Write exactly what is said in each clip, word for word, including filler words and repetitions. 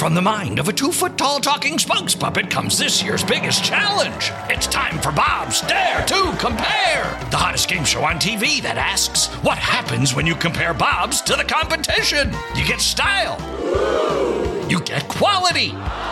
From the mind of a two-foot-tall talking spokes puppet comes this year's biggest challenge. It's time for Bob's Dare to Compare, the hottest game show on T V that asks, what happens when you compare Bobs to the competition? You get style. You get quality.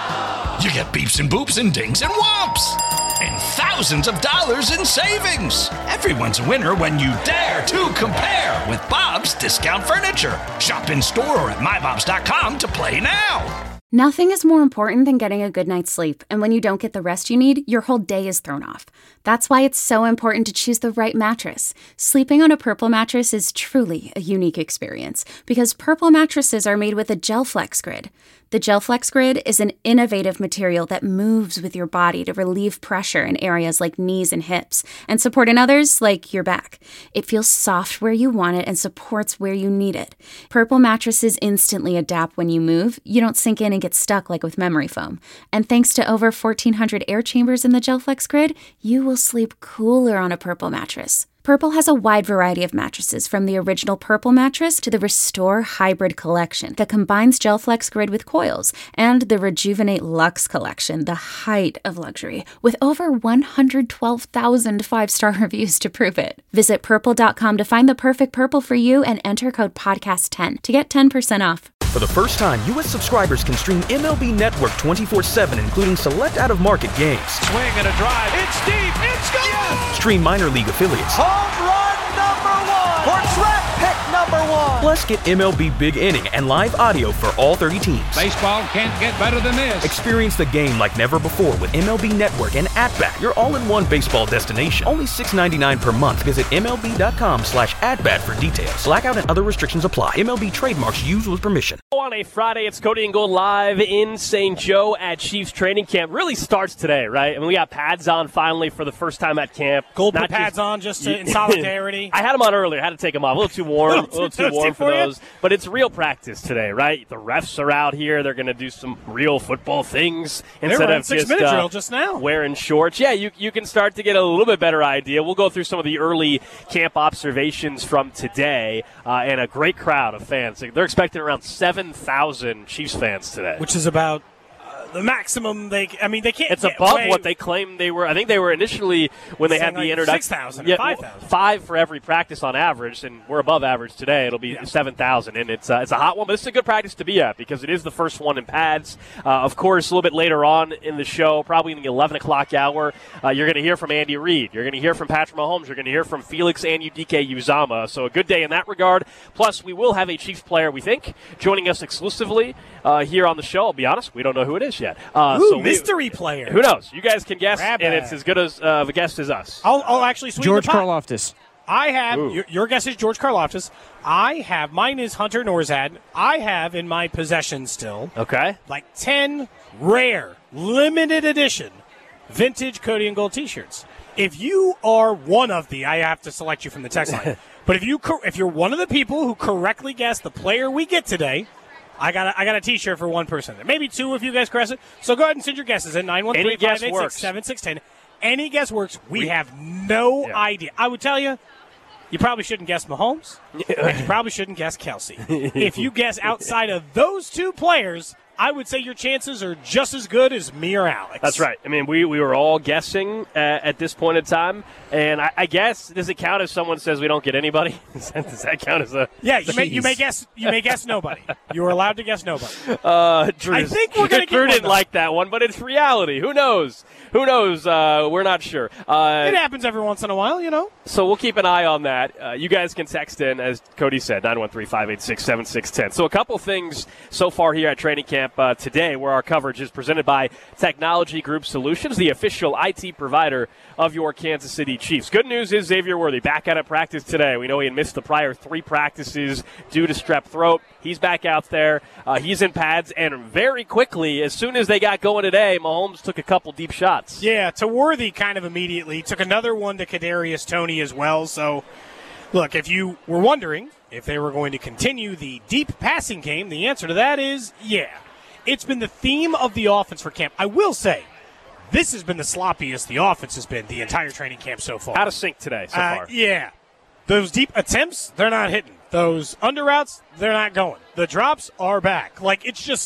You get beeps and boops and dings and whomps. And thousands of dollars in savings. Everyone's a winner when you dare to compare with Bob's Discount Furniture. Shop in store or at my bobs dot com to play now. Nothing is more important than getting a good night's sleep, and when you don't get the rest you need, your whole day is thrown off. That's why it's so important to choose the right mattress. Sleeping on a Purple mattress is truly a unique experience, because Purple mattresses are made with a GelFlex Grid. The GelFlex Grid is an innovative material that moves with your body to relieve pressure in areas like knees and hips, and support in others like your back. It feels soft where you want it and supports where you need it. Purple mattresses instantly adapt when you move. You don't sink in and get stuck like with memory foam. And thanks to over fourteen hundred air chambers in the GelFlex Grid, you will sleep cooler on a Purple mattress. Purple has a wide variety of mattresses, from the original Purple mattress to the Restore Hybrid collection that combines GelFlex Grid with coils, and the Rejuvenate Luxe collection, the height of luxury, with over one hundred twelve thousand five-star reviews to prove it. Visit purple dot com to find the perfect Purple for you and enter code podcast ten to get ten percent off. For the first time, U S subscribers can stream M L B Network twenty-four seven, including select out-of-market games. Swing and a drive. It's deep. It's gone. Yes! Stream minor league affiliates. Home run number one. Or draft pick number one. Plus, get M L B Big Inning and live audio for all thirty teams. Baseball can't get better than this. Experience the game like never before with M L B Network and At-Bat, your all-in-one baseball destination. Only six dollars and ninety-nine cents per month. Visit M L B dot com slash at-bat for details. Blackout and other restrictions apply. M L B trademarks used with permission. On a Friday, it's Cody and Gold live in Saint Joe at Chiefs training camp. Really starts today, right? I mean, we got pads on finally for the first time at camp. Gold put pads just, on just to, in solidarity. I had them on earlier. I had to take them off. A little too warm. a little too warm for those. You? But it's real practice today, right? The refs are out here. They're going to do some real football things instead of six just, minute uh, drill just now. wearing shorts. Yeah, you you can start to get a little bit better idea. We'll go through some of the early camp observations from today, uh, and a great crowd of fans. They're expecting around seven thousand Chiefs fans today. Which is about uh, the maximum they – I mean, they can't – It's above what they claimed they were. I think they were initially when they had the like introduction. six thousand yeah, five thousand. Five for every practice on average, and we're above average today. It'll be yeah. seven thousand, and it's, uh, it's a hot one, but it's a good practice to be at because it is the first one in pads. Uh, of course, a little bit later on in the show, probably in the eleven o'clock hour, uh, you're going to hear from Andy Reid. You're going to hear from Patrick Mahomes. You're going to hear from Felix Anudike Uzama. So a good day in that regard. Plus, we will have a Chiefs player, we think, joining us exclusively uh, here on the show. I'll be honest, we don't know who it is yet. Uh, Ooh, so we, mystery player. Who knows? You guys can guess, Grab and that. it's as good as, uh, of a guess as us. I'll, I'll actually swing George the pot. Karlaftis. I have your, your guess is George Karlaftis. I have mine is Hunter Norzad. I have in my possession still Okay. like ten rare limited edition vintage Cody and Gold T-shirts. If you are one of the, I have to select you from the text line. But if you cor- if you're one of the people who correctly guessed the player we get today, I got a, I got a T-shirt for one person. Maybe two if you guys guess it. So go ahead and send your guesses at nine one three, five eight six, seven six one zero. Any guess works. We, we have no yeah. idea. I would tell you, you probably shouldn't guess Mahomes, and you probably shouldn't guess Kelsey. If you guess outside of those two players, I would say your chances are just as good as me or Alex. That's right. I mean, we, we were all guessing uh, at this point in time, and I, I guess does it count if someone says we don't get anybody? Does that count as a? Yeah, you may you may guess you may guess nobody. You are allowed to guess nobody. Uh, Drew, I think we're gonna get Drew one, didn't though. like that one, but it's reality. Who knows? Who knows? Uh, we're not sure. Uh, It happens every once in a while, you know. So we'll keep an eye on that. Uh, you guys can text in, as Cody said, nine one three, five eight six, seven six one zero. So a couple things so far here at training camp uh, today, where our coverage is presented by Technology Group Solutions, the official I T provider of your Kansas City Chiefs. Good news is Xavier Worthy back out at practice today. We know he had missed the prior three practices due to strep throat. He's back out there. Uh, he's in pads, and very quickly, as soon as they got going today, Mahomes took a couple deep shots. Yeah, to Worthy kind of immediately. Took another one to Kadarius Toney as well. So, look, if you were wondering if they were going to continue the deep passing game, the answer to that is yeah. It's been the theme of the offense for camp. I will say, this has been the sloppiest the offense has been the entire training camp so far. Out of sync today so uh, far. Yeah. Those deep attempts, they're not hitting. Those under routes, they're not going. The drops are back. Like, it's just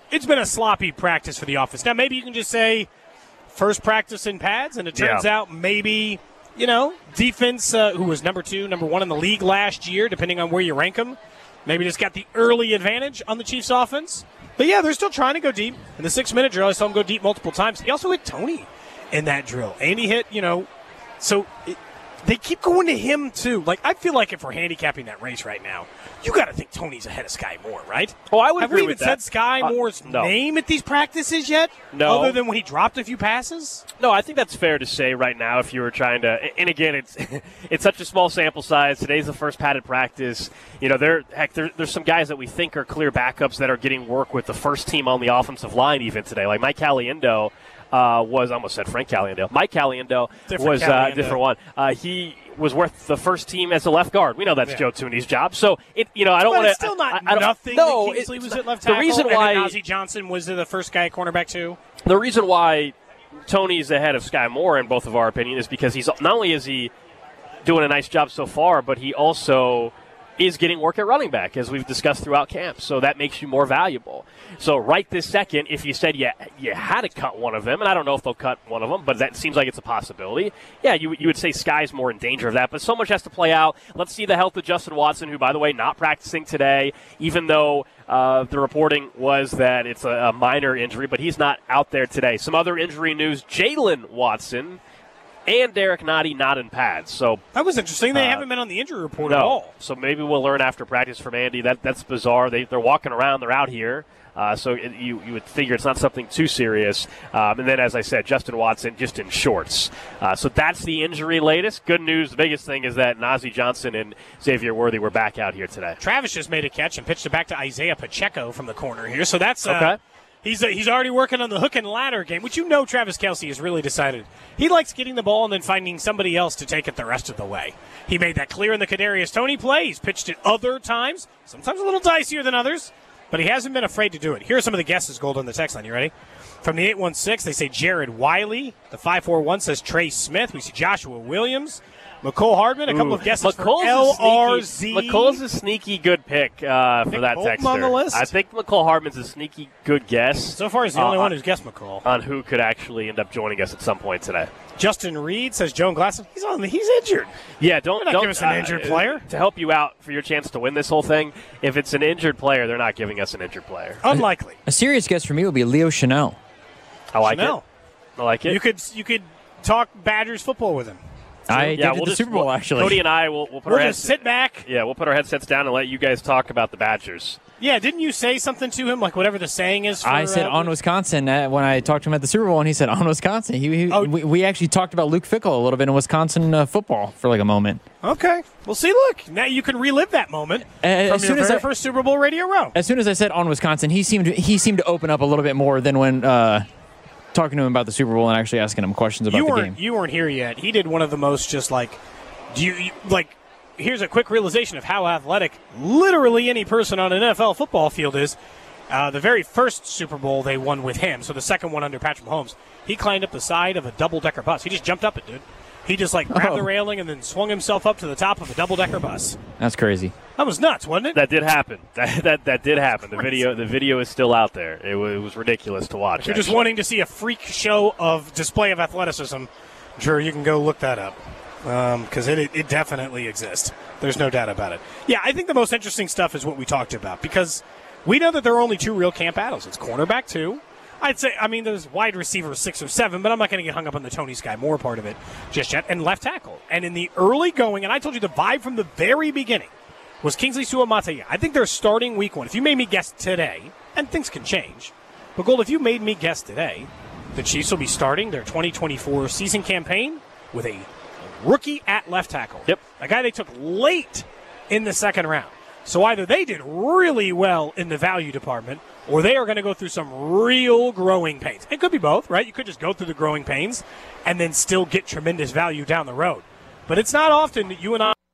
it's been a sloppy practice for the offense. Now, maybe you can just say first practice in pads, and it turns yeah. out maybe, you know, defense, uh, who was number two, number one in the league last year, depending on where you rank them, maybe just got the early advantage on the Chiefs' offense. But, yeah, they're still trying to go deep. In the six-minute drill, I saw him go deep multiple times. He also hit Tony in that drill. And he hit, you know, so it, they keep going to him, too. Like, I feel like if we're handicapping that race right now, you got to think Tony's ahead of Sky Moore, right? Oh, I would Have agree we with even that. said Sky Uh, Moore's no. name at these practices yet? No. Other than when he dropped a few passes? No, I think that's fair to say right now if you were trying to – and again, it's it's such a small sample size. Today's the first padded practice. You know, there, heck, there, there's some guys that we think are clear backups that are getting work with the first team on the offensive line even today, like Mike Caliendo. Uh, was I almost said Frank Caliendo. Mike Caliendo Different was a Caliendo. uh, different one. Uh, he was worth the first team as a left guard. We know that's Yeah. Joe Tooney's job. So it, you know, I don't But want to. it's still not I, I nothing. No, that Kingsley it- was at left the tackle. reason and why then Ozzie Johnson was the first guy at cornerback too. the reason why Tony's ahead of Sky Moore in both of our opinion is because he's not only is he doing a nice job so far, but he also is getting work at running back, as we've discussed throughout camp. So that makes you more valuable. So right this second, if you said you, you had to cut one of them, and I don't know if they'll cut one of them, but that seems like it's a possibility, yeah, you, you would say Sky's more in danger of that. But so much has to play out. Let's see the health of Justin Watson, who, by the way, not practicing today, even though uh, the reporting was that it's a, a minor injury, but he's not out there today. Some other injury news, Jalen Watson and Derek Nottie not in pads. So That was interesting. They Uh, haven't been on the injury report no. at all. So maybe we'll learn after practice from Andy. That That's bizarre. They, they're walking around. They're out here. Uh, so it, you, you would figure it's not something too serious. Um, and then, as I said, Justin Watson just in shorts. Uh, so that's the injury latest. Good news. The biggest thing is that Nazeeh Johnson and Xavier Worthy were back out here today. Travis just made a catch and pitched it back to Isaiah Pacheco from the corner here. So that's uh, Okay. He's uh, he's already working on the hook and ladder game, which you know Travis Kelce has really decided. He likes getting the ball and then finding somebody else to take it the rest of the way. He made that clear in the Kadarius Toney play. He's pitched it other times, sometimes a little dicier than others, but he hasn't been afraid to do it. Here are some of the guesses, Gold, on the text line. You ready? From the eight one six, they say Jared Wiley. The five four one says Trey Smith. We see Joshua Williams. McCole Hardman, a couple Ooh. of guesses McColl's for L R a Z. sneaky, McColl's a sneaky good pick uh, for Nick that Bolton texter. on the list? I think McCole Hardman's a sneaky good guess. So far, he's the uh, only on- one who's guessed McCall. on who could actually end up joining us at some point today. Justin Reed says Joan Glasson. He's on. He's injured. Yeah, don't, They're not don't giving us an injured player. To help you out for your chance to win this whole thing, if it's an injured player, they're not giving us an injured player. Unlikely. A serious guess for me would be Leo Chanel. I like Chanel. it. I like it. You could you could talk Badgers football with him. I yeah, did at we'll the just, Super Bowl, we'll- actually. Cody and I will we'll put We'll our just heads, sit back. yeah, we'll put our headsets down and let you guys talk about the Badgers. Yeah, didn't you say something to him, like whatever the saying is? For, I said uh, on Wisconsin uh, when I talked to him at the Super Bowl, and he said on Wisconsin. He, he, Oh. we, we actually talked about Luke Fickell a little bit in Wisconsin uh, football for like a moment. Okay. Well, see, look, now you can relive that moment Uh, as from soon your as very I- first Super Bowl radio row. As soon as I said on Wisconsin, he seemed he seemed to open up a little bit more than when uh, talking to him about the Super Bowl and actually asking him questions about You the weren't game. you weren't here yet. He did one of the most just like, do you, you like? Here's a quick realization of how athletic literally any person on an N F L football field is. Uh, the very first Super Bowl they won with him, so the second one under Patrick Mahomes, he climbed up the side of a double-decker bus. He just jumped up it, dude. He just like grabbed Oh. the railing and then swung himself up to the top of a double-decker bus. That's crazy. That was nuts, wasn't it? That did happen. That that, that did happen. The video the video is still out there. It was, it was ridiculous to watch. If you're just actually. wanting to see a freak show of display of athleticism, Drew, you can go look that up because it, it definitely exists. There's no doubt about it. Yeah, I think the most interesting stuff is what we talked about because we know that there are only two real camp battles. It's cornerback two. I'd say, I mean, there's wide receiver six or seven, but I'm not going to get hung up on the Tony Sky Moore part of it just yet, and left tackle. And in the early going, and I told you the vibe from the very beginning was Kingsley Suamataia. I think they're starting week one. If you made me guess today, and things can change, but Gold, if you made me guess today, the Chiefs will be starting their twenty twenty-four season campaign with a rookie at left tackle. Yep. A guy they took late in the second round. So either they did really well in the value department, or they are going to go through some real growing pains. It could be both, right? You could just go through the growing pains and then still get tremendous value down the road. But it's not often that you and I,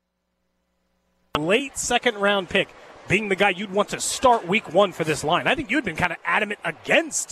late second round pick, being the guy you'd want to start week one for this line. I think you'd been kind of adamant against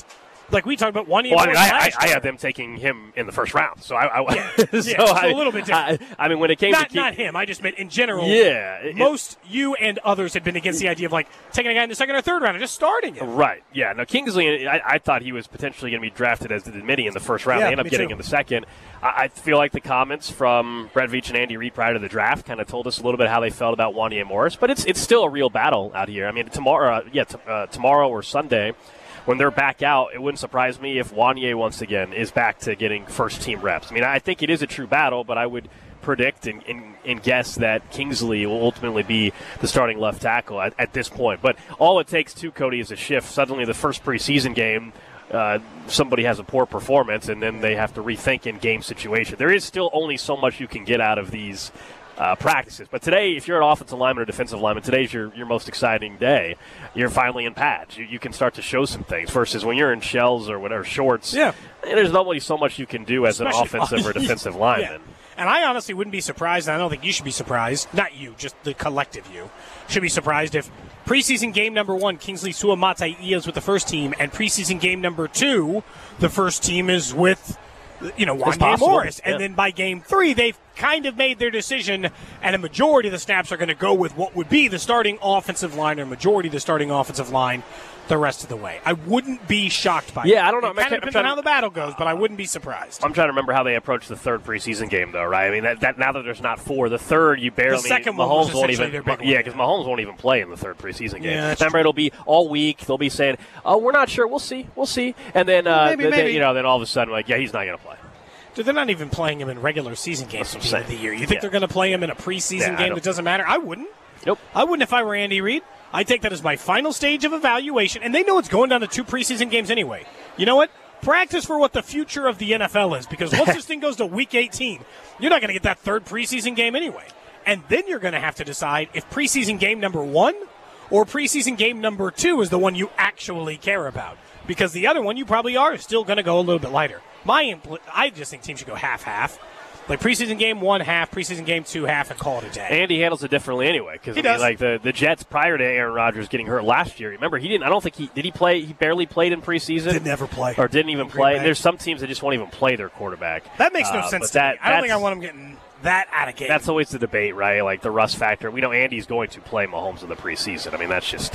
Like we talked about one year. Well, I, mean, I, I, I year. had them taking him in the first round, so I, I yeah, so yeah, I, a little bit different. I, I mean, when it came not to not him, I just meant in general. Yeah, it, most you and others had been against the idea of like taking a guy in the second or third round and just starting him. Right. Yeah. No, Kingsley. I, I thought he was potentially going to be drafted as the Mitty in the first round. Yeah, they ended up getting too. in the second. I, I feel like the comments from Brett Veach and Andy Reid prior to the draft kind of told us a little bit how they felt about Wanya Morris, but it's it's still a real battle out here. I mean, tomorrow, uh, yeah, t- uh, tomorrow or Sunday. When they're back out, it wouldn't surprise me if Wanya once again is back to getting first-team reps. I mean, I think it is a true battle, but I would predict and, and, and guess that Kingsley will ultimately be the starting left tackle at, at this point. But all it takes, too, Cody, is a shift. Suddenly the first preseason game, uh, somebody has a poor performance, and then they have to rethink in game situation. There is still only so much you can get out of these Uh, practices. But today, if you're an offensive lineman or defensive lineman, today's your, your most exciting day. You're finally in pads. You, you can start to show some things versus when you're in shells or whatever, shorts. Yeah. There's not only so much you can do as Especially, an offensive or defensive lineman. Yeah. And I honestly wouldn't be surprised, and I don't think you should be surprised, not you, just the collective you, should be surprised if preseason game number one, Kingsley Suamataia is with the first team, and preseason game number two, the first team is with you know, Wanya Morris. And yeah. then by game three, they've kind of made their decision, and a majority of the snaps are going to go with what would be the starting offensive line, or majority of the starting offensive line the rest of the way. I wouldn't be shocked by it. Yeah, I don't know. It kind of depends on how the battle goes, but I wouldn't be surprised. I'm trying to remember how they approached the third preseason game, though, right? I mean, that, that now that there's not four, the third you barely. The second Mahomes one was won't essentially even. their big Yeah, one, because yeah. Mahomes won't even play in the third preseason game. Yeah, that's remember, true. it'll be all week. They'll be saying, "Oh, we're not sure. We'll see. We'll see." And then, uh, Maybe, the, maybe. you know, then all of a sudden, like, yeah, he's not going to play. Dude, they're not even playing him in regular season games at That's the what end I'm of the year. You think Yeah. they're going to play him in a preseason Yeah, I game don't- that doesn't matter? I wouldn't. Nope. I wouldn't if I were Andy Reid. I take that as my final stage of evaluation, and they know it's going down to two preseason games anyway. You know what? Practice for what the future of the N F L is, because once this thing goes to week eighteen, you're not going to get that third preseason game anyway. And then you're going to have to decide if preseason game number one or preseason game number two is the one you actually care about, because the other one you probably are still going to go a little bit lighter. My, impl- I just think teams should go half-half. Like preseason game one half, preseason game two half, and call it a day. Andy handles it differently anyway, because He I mean, does. like the, the Jets prior to Aaron Rodgers getting hurt last year. Remember, he didn't. I don't think he did. He play. He barely played in preseason. Didn't ever play. or didn't even In Green play. Bay. And there's some teams that just won't even play their quarterback. That makes no Uh, sense but to that, me. I don't think I that's- want him getting that out of game. That's always the debate, right? Like the rust factor. We know Andy's going to play Mahomes in the preseason. I mean, that's just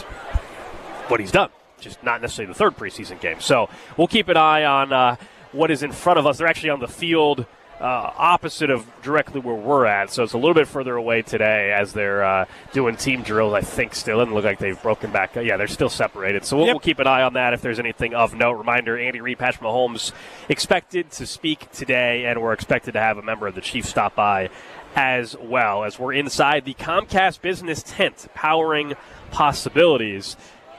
what he's done. Just not necessarily the third preseason game. So we'll keep an eye on uh, what is in front of us. They're actually on the field uh, opposite of directly where we're at. So it's a little bit further away today as they're uh, doing team drills, I think, still. It doesn't look like they've broken back. Yeah, they're still separated. So we'll, Yep. we'll keep an eye on that if there's anything of note. Reminder, Andy Reid, Patrick Mahomes expected to speak today, and we're expected to have a member of the Chiefs stop by as well, as we're inside the Comcast Business Tent, powering possibilities.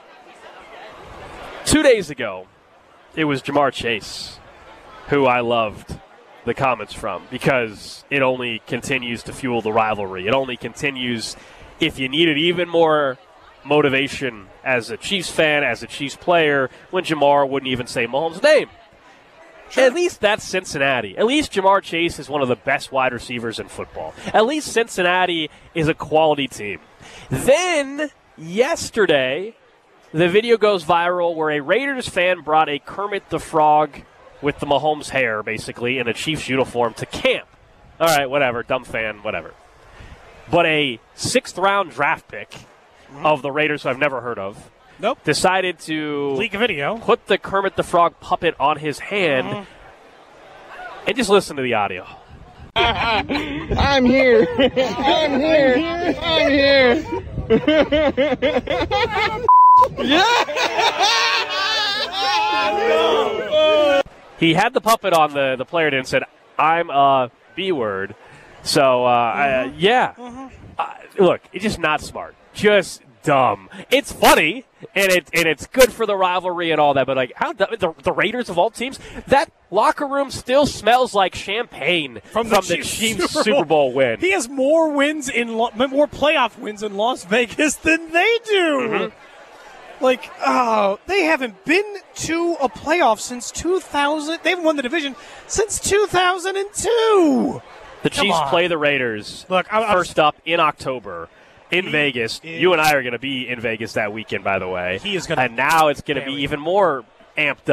Two days ago, it was Jamar Chase who I loved the comments from, because it only continues to fuel the rivalry. It only continues, if you needed even more motivation as a Chiefs fan, as a Chiefs player, when Jamar wouldn't even say Mahomes' name. At least that's Cincinnati. At least Jamar Chase is one of the best wide receivers in football. At least Cincinnati is a quality team. Then, yesterday, the video goes viral where a Raiders fan brought a Kermit the Frog with the Mahomes hair, basically, in a Chiefs uniform to camp. All right, whatever, dumb fan, whatever. But a sixth-round draft pick mm-hmm. of the Raiders, who I've never heard of, Nope. decided to Leak a video. put the Kermit the Frog puppet on his hand, mm-hmm. and just listen to the audio. I'm here. I'm here. I'm here. He had the puppet on the, the player and said, I'm a B-word. So, uh, mm-hmm. uh, yeah. Mm-hmm. Uh, look, it's just not smart. Just dumb. It's funny, and it and it's good for the rivalry and all that, but, like, how the, the Raiders of all teams, that locker room still smells like champagne from, From the, from the Chiefs, Chiefs Super, Super Bowl win. He has more wins in Lo- more playoff wins in Las Vegas than they do. Mm-hmm. Like, oh, they haven't been to a playoff since two thousand. They haven't won the division since two thousand two. The Come Chiefs on. play the Raiders Look, I, first up in October in He Vegas. is- You and I are going to be in Vegas that weekend, by the way. He is gonna and now it's going to be bury even more amped up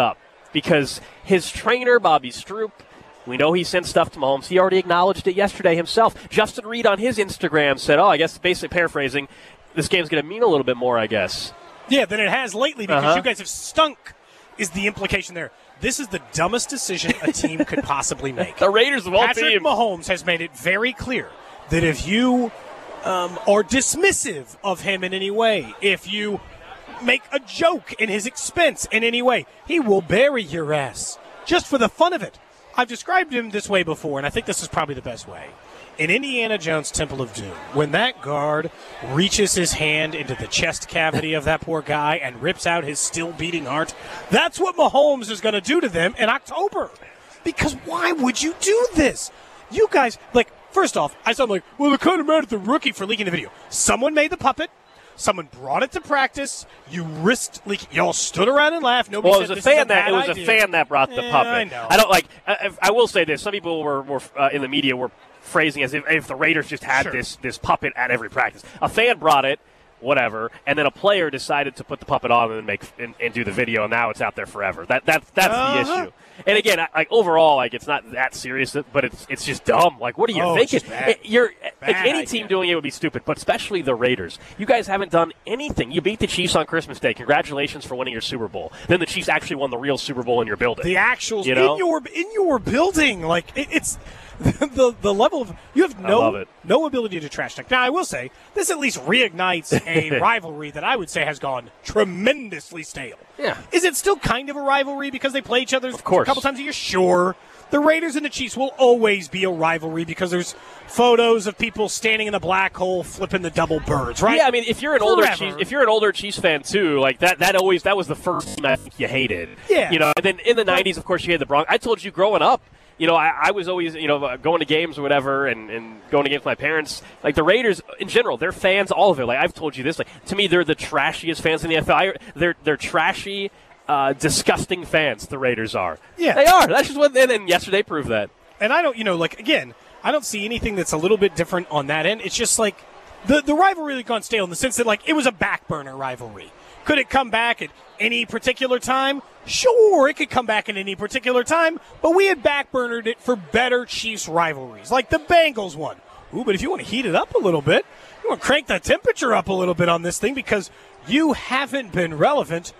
because his trainer, Bobby Stroop, we know he sent stuff to Mahomes. He already acknowledged it yesterday himself. Justin Reed on his Instagram said, oh, I guess basically paraphrasing, this game's going to mean a little bit more, I guess. Yeah, than it has lately because Uh-huh. you guys have stunk is the implication there. This is the dumbest decision a team could possibly make. The Raiders of all Patrick teams. Mahomes has made it very clear that if you um, are dismissive of him in any way, if you make a joke in his expense in any way, he will bury your ass just for the fun of it. I've described him this way before, and I think this is probably the best way. In Indiana Jones' Temple of Doom, when that guard reaches his hand into the chest cavity of that poor guy and rips out his still beating heart, that's what Mahomes is going to do to them in October. Because why would you do this? You guys, like, first off, I sound like, well, they're kind of mad at the rookie for leaking the video. Someone made the puppet. Someone brought it to practice. You risked leaking. Y'all stood around and laughed. Nobody Well, it said was a this is fan a that bad it was idea. a fan that brought the Yeah, puppet. I know. I don't like. I, I will say this: some people were, were uh, in the media were phrasing as if, if the Raiders just had Sure. this this puppet at every practice. A fan brought it, whatever, and then a player decided to put the puppet on and make and, and do the video, and now it's out there forever. That that that's Uh-huh. the issue. And again, I, like overall, like it's not that serious, but it's it's just dumb. Like, what are you Oh, it's thinking? just bad. It- You're like Bad any idea. team doing it would be stupid, but especially the Raiders. You guys haven't done anything. You beat the Chiefs on Christmas Day. Congratulations for winning your Super Bowl. Then the Chiefs actually won the real Super Bowl in your building. The actuals You know? in your in your building, like it, it's the the level of you have I love no it. no ability to trash talk. Now I will say this at least reignites a rivalry that I would say has gone tremendously stale. Yeah. Is it still kind of a rivalry because they play each other Of course. a couple times a year? Sure. The Raiders and the Chiefs will always be a rivalry because there's photos of people standing in the black hole flipping the double birds, right? Yeah, I mean, if you're an older Forever. Chiefs, if you're an older Chiefs fan too, like that, that always that was the first team I think you hated. Yeah. you know. And then in the nineties, of course, you had the Broncos. I told you growing up, you know, I, I was always, you know, going to games or whatever, and, and going to games with my parents. Like the Raiders in general, they're fans, all of it. Like I've told you this, like to me, they're the trashiest fans in the N F L. I, they're they're trashy, uh, disgusting fans. The Raiders are. Yeah. they are. That's just what. And then yesterday proved that. And I don't, you know, like, again, I don't see anything that's a little bit different on that end. It's just like the, the rivalry had gone stale in the sense that, like, it was a back burner rivalry. Could it come back at any particular time? Sure, it could come back at any particular time, but we had backburnered it for better Chiefs rivalries, like the Bengals one. Ooh, but if you want to heat it up a little bit, you want to crank the temperature up a little bit on this thing because you haven't been relevant,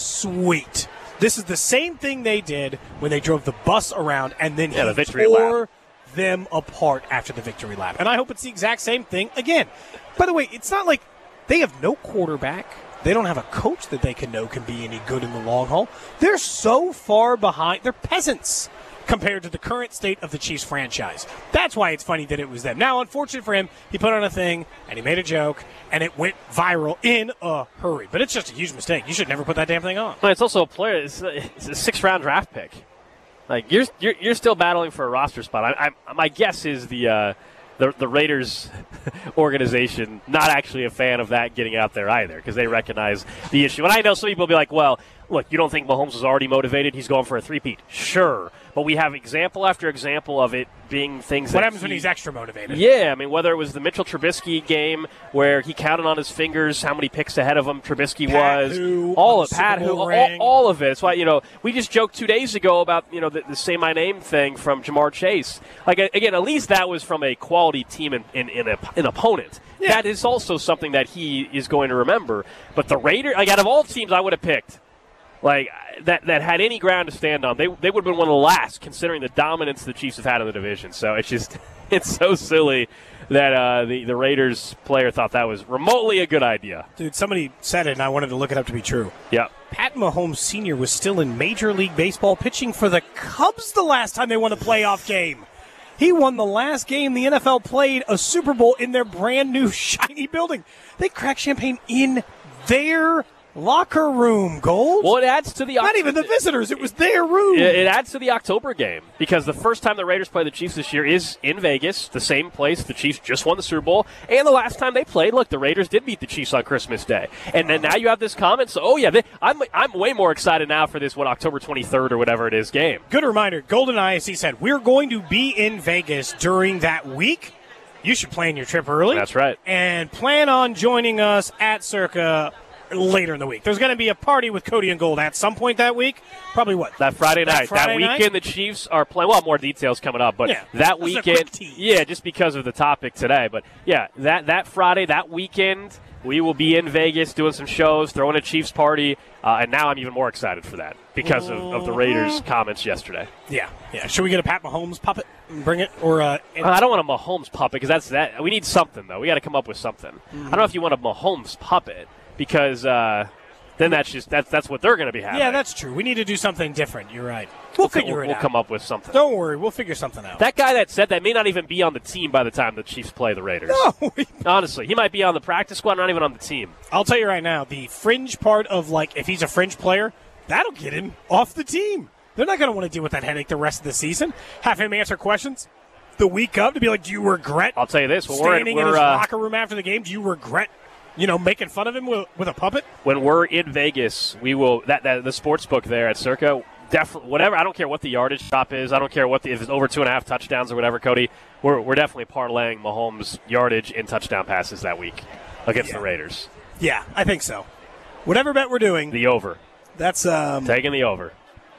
sweet. This is the same thing they did when they drove the bus around and then Yeah, the he victory tore lap. them apart after the victory lap. And I hope it's the exact same thing again. By the way, it's not like they have no quarterback. They don't have a coach that they can know can be any good in the long haul. They're so far behind. They're peasants compared to the current state of the Chiefs franchise. That's why it's funny that it was them. Now, unfortunate for him, he put on a thing and he made a joke and it went viral in a hurry. But it's just a huge mistake. You should never put that damn thing on. Well, it's also a player. It's a, it's a six-round draft pick. Like you're you're, you're still battling for a roster spot. I, I, my guess is the uh, the, the Raiders organization not actually a fan of that getting out there either because they recognize the issue. And I know some people will be like, well, look, you don't think Mahomes was already motivated? He's going for a three-peat. Sure. But we have example after example of it being things What that happens he, when he's extra motivated? Yeah, I mean, whether it was the Mitchell Trubisky game where he counted on his fingers how many picks ahead of him Trubisky Pat was, who all on of the Pat Super who, Bowl all, ring. all of it. It's why, you know, we just joked two days ago about, you know, the, the Say My Name thing from Jamar Chase. Like, again, at least that was from a quality team in, in, in a, an opponent. Yeah. That is also something that he is going to remember. But the Raiders, like, out of all teams I would have picked, like that that had any ground to stand on, they they would have been one of the last, considering the dominance the Chiefs have had in the division. So it's just it's so silly that uh, the the Raiders player thought that was remotely a good idea. Dude, somebody said it, and I wanted to look it up to be true. Yeah, Pat Mahomes Senior was still in Major League Baseball pitching for the Cubs the last time they won a playoff game. He won the last game the N F L played a Super Bowl in their brand new shiny building. They cracked champagne in their locker room, Gold. well, it adds to the Not even the visitors. It was their room. It, it adds to the October game because the first time the Raiders play the Chiefs this year is in Vegas, the same place the Chiefs just won the Super Bowl. And the last time they played, look, the Raiders did beat the Chiefs on Christmas Day. And then now you have this comment. So, oh, yeah, they, I'm I'm way more excited now for this, what, October twenty-third or whatever it is game. Good reminder, Golden I S C said, we're going to be in Vegas during that week. You should plan your trip early. That's right. And plan on joining us at Circa later in the week. There's going to be a party with Cody and Gold at some point that week. Probably what? That Friday that night. Friday that night? weekend, the Chiefs are playing. Well, more details coming up, but yeah, that this is a weekend. quick tease. Yeah, just because of the topic today. But yeah, that, that Friday, that weekend, we will be in Vegas doing some shows, throwing a Chiefs party, uh, and now I'm even more excited for that because of, of the Raiders' comments yesterday. Yeah, yeah. Should we get a Pat Mahomes puppet and bring it? Or uh, uh, I don't want a Mahomes puppet because that's that. We need something though. We got to come up with something. Mm-hmm. I don't know if you want a Mahomes puppet because uh, then that's just that's that's what they're going to be having. Yeah, that's true. We need to do something different. You're right. We'll, We'll, figure we'll, it we'll out. come up with something. Don't worry. We'll figure something out. That guy that said that may not even be on the team by the time the Chiefs play the Raiders. No. Honestly, he might be on the practice squad, not even on the team. I'll tell you right now, the fringe part of, like, if he's a fringe player, that'll get him off the team. They're not going to want to deal with that headache the rest of the season. Have him answer questions the week of to be like, do you regret I'll tell you this. When standing we're in, in we're, his uh, locker room after the game? Do you regret, you know, making fun of him with, with a puppet? When we're in Vegas, we will that, that the sports book there at Circa, definitely whatever. I don't care what the yardage drop is. I don't care what the, if it's over two and a half touchdowns or whatever. Cody, we're we're definitely parlaying Mahomes' yardage and touchdown passes that week against yeah. the Raiders. Yeah, I think so. Whatever bet we're doing, The over. that's um, Taking the over.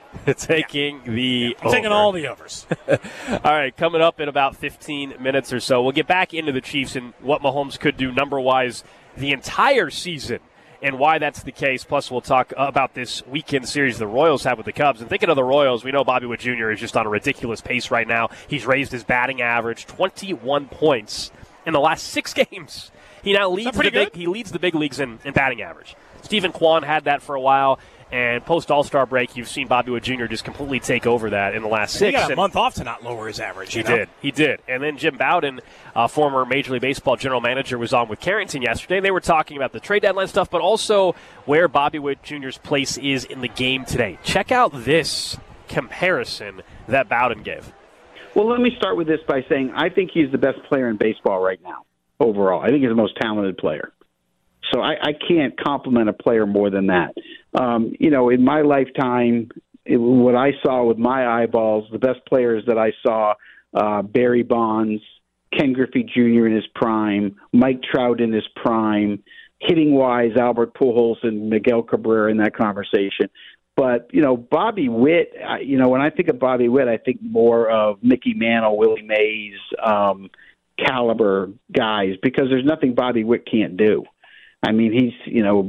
taking yeah. the yeah. I'm over. taking all the overs. All right, coming up in about fifteen minutes or so, we'll get back into the Chiefs and what Mahomes could do number-wise the entire season and why that's the case. Plus, we'll talk about this weekend series the Royals have with the Cubs. And thinking of the Royals, we know Bobby Witt Junior is just on a ridiculous pace right now. He's raised his batting average twenty-one points in the last six games. He now leads the big, he leads the big leagues in, in batting average. Stephen Kwan had that for a while. And post All-Star break, you've seen Bobby Witt Junior just completely take over that in the last six. He got a and month off to not lower his average. He you know? did. He did. And then Jim Bowden, uh, former Major League Baseball general manager, was on with Carrington yesterday. They were talking about the trade deadline stuff, but also where Bobby Witt Junior's place is in the game today. Check out this comparison that Bowden gave. Well, let me start with this by saying I think he's the best player in baseball right now, overall. I think he's the most talented player. So I, I can't compliment a player more than that. Um, you know, in my lifetime, it, what I saw with my eyeballs, the best players that I saw, uh, Barry Bonds, Ken Griffey Junior in his prime, Mike Trout in his prime, hitting-wise, Albert Pujols and Miguel Cabrera in that conversation. But, you know, Bobby Witt, I, you know, when I think of Bobby Witt, I think more of Mickey Mantle, Willie Mays, um, caliber guys, because there's nothing Bobby Witt can't do. I mean, he's, you know,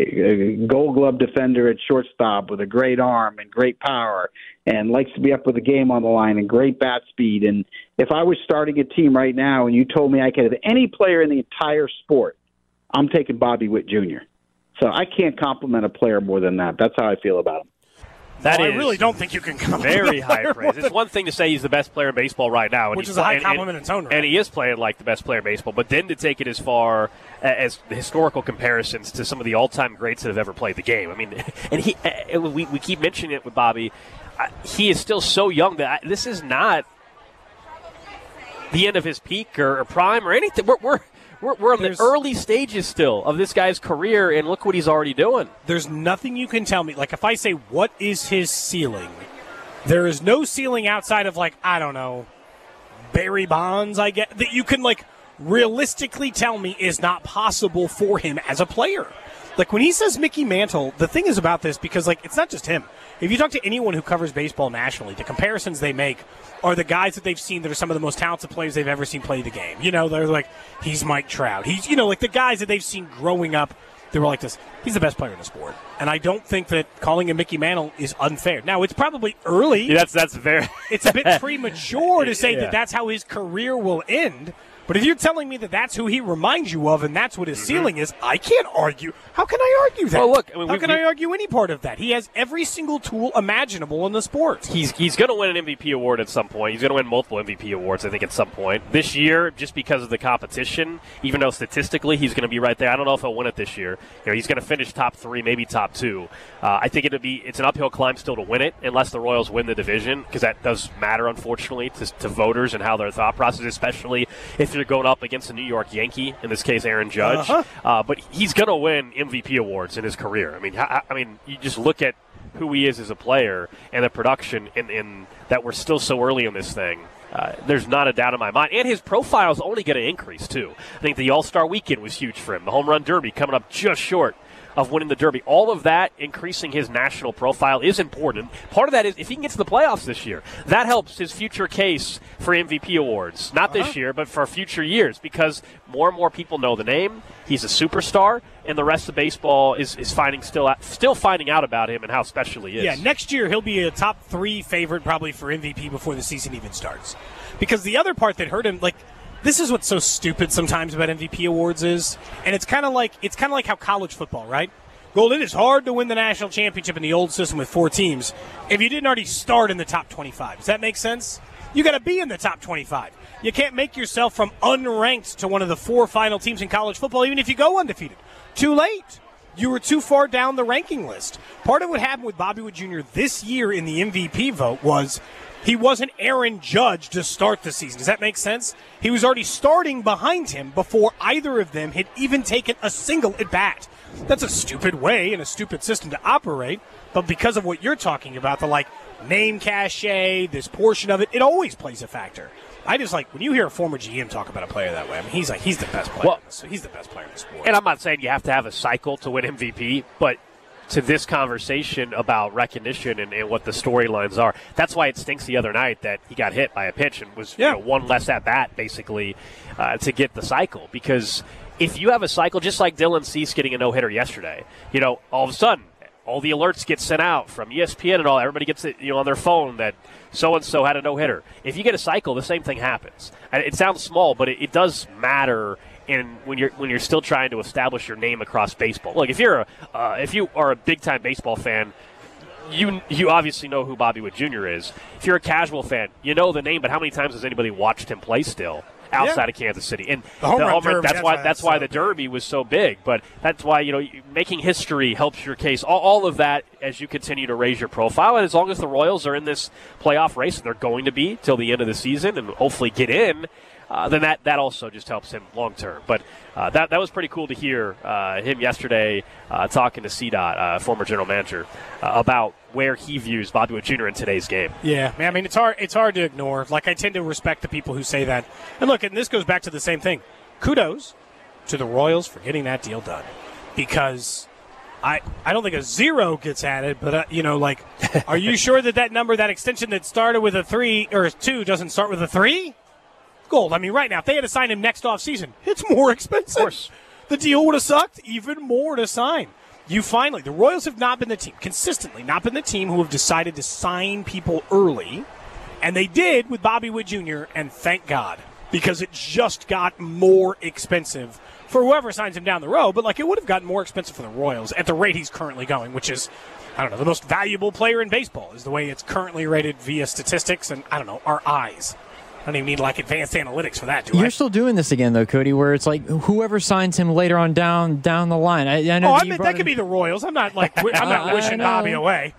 a gold glove defender at shortstop with a great arm and great power and likes to be up with the game on the line and great bat speed. And if I was starting a team right now and you told me I could have any player in the entire sport, I'm taking Bobby Witt Junior So I can't compliment a player more than that. That's how I feel about him. That well, is I really don't think you can compliment very a high player praise. more It's one thing to say he's the best player in baseball right now, and Which he's is a high and- compliment and, in its own right. and he is playing like the best player in baseball. But then to take it as far as the historical comparisons to some of the all-time greats that have ever played the game. I mean, and he, and we we keep mentioning it with Bobby. Uh, he is still so young that I, this is not the end of his peak or, or prime or anything. We're we're we're, we're in There's- the early stages still of this guy's career, and look what he's already doing. There's nothing you can tell me. Like, if I say, what is his ceiling? There is no ceiling outside of, like, I don't know, Barry Bonds, I get, that you can, like, realistically tell me is not possible for him as a player. Like, when he says Mickey Mantle, the thing is about this, because, like, it's not just him. If you talk to anyone who covers baseball nationally, the comparisons they make are the guys that they've seen that are some of the most talented players they've ever seen play the game. You know, they're like, he's Mike Trout. He's, you know, like the guys that they've seen growing up, they were like this. He's the best player in the sport. And I don't think that calling him Mickey Mantle is unfair. Now, it's probably early. Yeah, that's that's very. It's a bit premature to say Yeah. that that's how his career will end. But if you're telling me that that's who he reminds you of and that's what his mm-hmm. ceiling is, I can't argue. How can I argue that? Well, look, I mean, how we, can we, I argue any part of that? He has every single tool imaginable in the sport. He's he's going to win an M V P award at some point. He's going to win multiple M V P awards, I think, at some point. This year, just because of the competition, even though statistically he's going to be right there, I don't know if he'll win it this year. You know, he's going to finish top three, maybe top two. Uh, I think it'll be it's an uphill climb still to win it, unless the Royals win the division, because that does matter, unfortunately, to, to voters and how their thought process, especially if you're going up against a New York Yankee, in this case Aaron Judge. Uh-huh. Uh, but he's going to win M V P awards in his career. I mean, I, I mean, you just look at who he is as a player and the production in, in that we're still so early in this thing. Uh, there's not a doubt in my mind. And his profile is only going to increase, too. I think the All-Star Weekend was huge for him. The Home Run Derby coming up just short of winning the Derby. All of that, increasing his national profile, is important. Part of that is if he can get to the playoffs this year, that helps his future case for M V P awards. Not uh-huh. this year, but for future years, because more and more people know the name. He's a superstar, and the rest of baseball is, is finding still out, still finding out about him and how special he is. Yeah, next year he'll be a top three favorite probably for M V P before the season even starts. Because the other part that hurt him, like, this is what's so stupid sometimes about M V P awards is, and it's kind of like it's kind of like how college football, right? Golden, it's hard to win the national championship in the old system with four teams if you didn't already start in the top twenty-five. Does that make sense? You got to be in the top twenty-five. You can't make yourself from unranked to one of the four final teams in college football, even if you go undefeated. Too late. You were too far down the ranking list. Part of what happened with Bobby Witt Junior this year in the M V P vote was he wasn't Aaron Judge to start the season. Does that make sense? He was already starting behind him before either of them had even taken a single at bat. That's a stupid way and a stupid system to operate, but because of what you're talking about, the like name cachet, this portion of it, it always plays a factor. I just like when you hear a former G M talk about a player that way. I mean, he's like he's the best player. Well, in this, he's the best player in the sport. And I'm not saying you have to have a cycle to win M V P, but to this conversation about recognition and, and what the storylines are, that's why it stinks the other night that he got hit by a pitch and was yeah. you know, one less at bat basically uh, to get the cycle. Because if you have a cycle, just like Dylan Cease getting a no hitter yesterday, you know, all of a sudden all the alerts get sent out from E S P N and all. Everybody gets it, you know, on their phone that so-and-so had a no-hitter. If you get a cycle, the same thing happens. And it sounds small, but it, it does matter in when you're when you're still trying to establish your name across baseball. Look, if you're a uh, if you are a big-time baseball fan, you you obviously know who Bobby Witt Junior is. If you're a casual fan, you know the name, but how many times has anybody watched him play still? Outside yeah. of Kansas City, and the home the run home run, derby, that's, that's why why that's that's why so the big. Derby was so big. But that's why you know making history helps your case. All, all of that as you continue to raise your profile, and as long as the Royals are in this playoff race, and they're going to be till the end of the season, and hopefully get in. Uh, then that, that also just helps him long term. But uh, that that was pretty cool to hear uh, him yesterday uh, talking to C DOT, uh, former general manager, uh, about where he views Bobby Witt Junior in today's game. Yeah, man, I mean, it's hard it's hard to ignore. Like, I tend to respect the people who say that. And look, and this goes back to the same thing. Kudos to the Royals for getting that deal done. Because I I don't think a zero gets added, but, uh, you know, like, are you sure that that number, that extension that started with a three or a two doesn't start with a three? Gold. I mean, right now, if they had to sign him next offseason, it's more expensive. Of course. The deal would have sucked even more to sign. You finally, the Royals have not been the team, consistently not been the team who have decided to sign people early, and they did with Bobby Witt Junior, and thank God, because it just got more expensive for whoever signs him down the road, but like it would have gotten more expensive for the Royals at the rate he's currently going, which is, I don't know, the most valuable player in baseball is the way it's currently rated via statistics and, I don't know, our eyes. I don't even need like advanced analytics for that, do You're I? still doing this again, though, Cody, where it's like whoever signs him later on down down the line. I, I know oh, that, I mean, brought that in... could be the Royals. I'm not like I'm not I wishing know. Bobby away.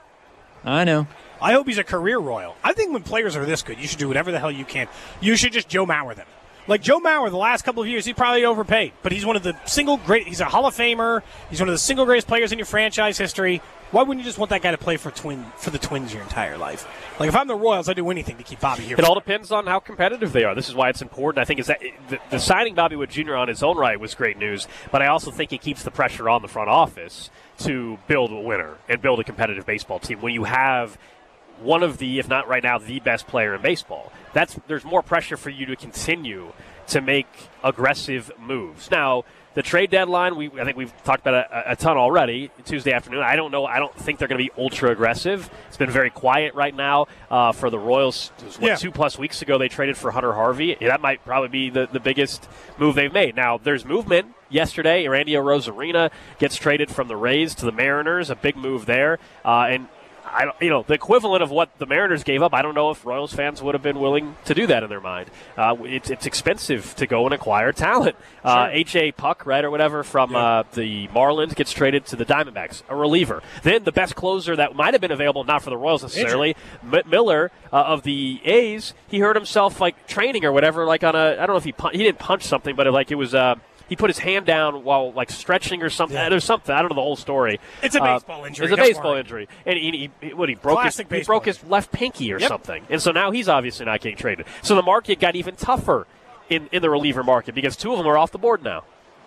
I know. I hope he's a career Royal. I think when players are this good, you should do whatever the hell you can. You should just Joe Mauer them. Like Joe Mauer, the last couple of years, he's probably overpaid, but he's one of the single great. He's a Hall of Famer. He's one of the single greatest players in your franchise history. Why wouldn't you just want that guy to play for twin for the Twins your entire life? Like if I'm the Royals, I'd do anything to keep Bobby here. It all depends on how competitive they are. This is why it's important. I think is that the, the signing Bobby Witt Junior on his own right was great news, but I also think it keeps the pressure on the front office to build a winner and build a competitive baseball team. When you have one of the, if not right now, the best player in baseball, that's there's more pressure for you to continue to make aggressive moves. Now, the trade deadline, we I think we've talked about a, a ton already Tuesday afternoon. I don't know. I don't think they're going to be ultra aggressive. It's been very quiet right now uh, for the Royals. It was, what, yeah. two plus weeks ago they traded for Hunter Harvey. Yeah, that might probably be the, the biggest move they've made. Now, there's movement. Yesterday, Randy Arozarena gets traded from the Rays to the Mariners. A big move there. Uh, and I don't, you know, the equivalent of what the Mariners gave up, I don't know if Royals fans would have been willing to do that in their mind. Uh, it's, it's expensive to go and acquire talent. Uh, Sure. H A. Puck, right, or whatever, from Yeah. uh, the Marlins gets traded to the Diamondbacks, a reliever. Then the best closer that might have been available, not for the Royals necessarily, M- Miller uh, of the A's, he hurt himself, like, training or whatever, like on a, I don't know if he pun- he didn't punch something, but it, like it was, uh, he put his hand down while, like, stretching or something. Yeah. There's something. I don't know the whole story. It's a Uh, baseball injury. It's a Don't baseball worry. injury. And he, he, what, he broke his, Classic he baseball broke his injury. left pinky or Yep. something. And so now he's obviously not getting traded. So the market got even tougher in, in the reliever market because two of them are off the board now.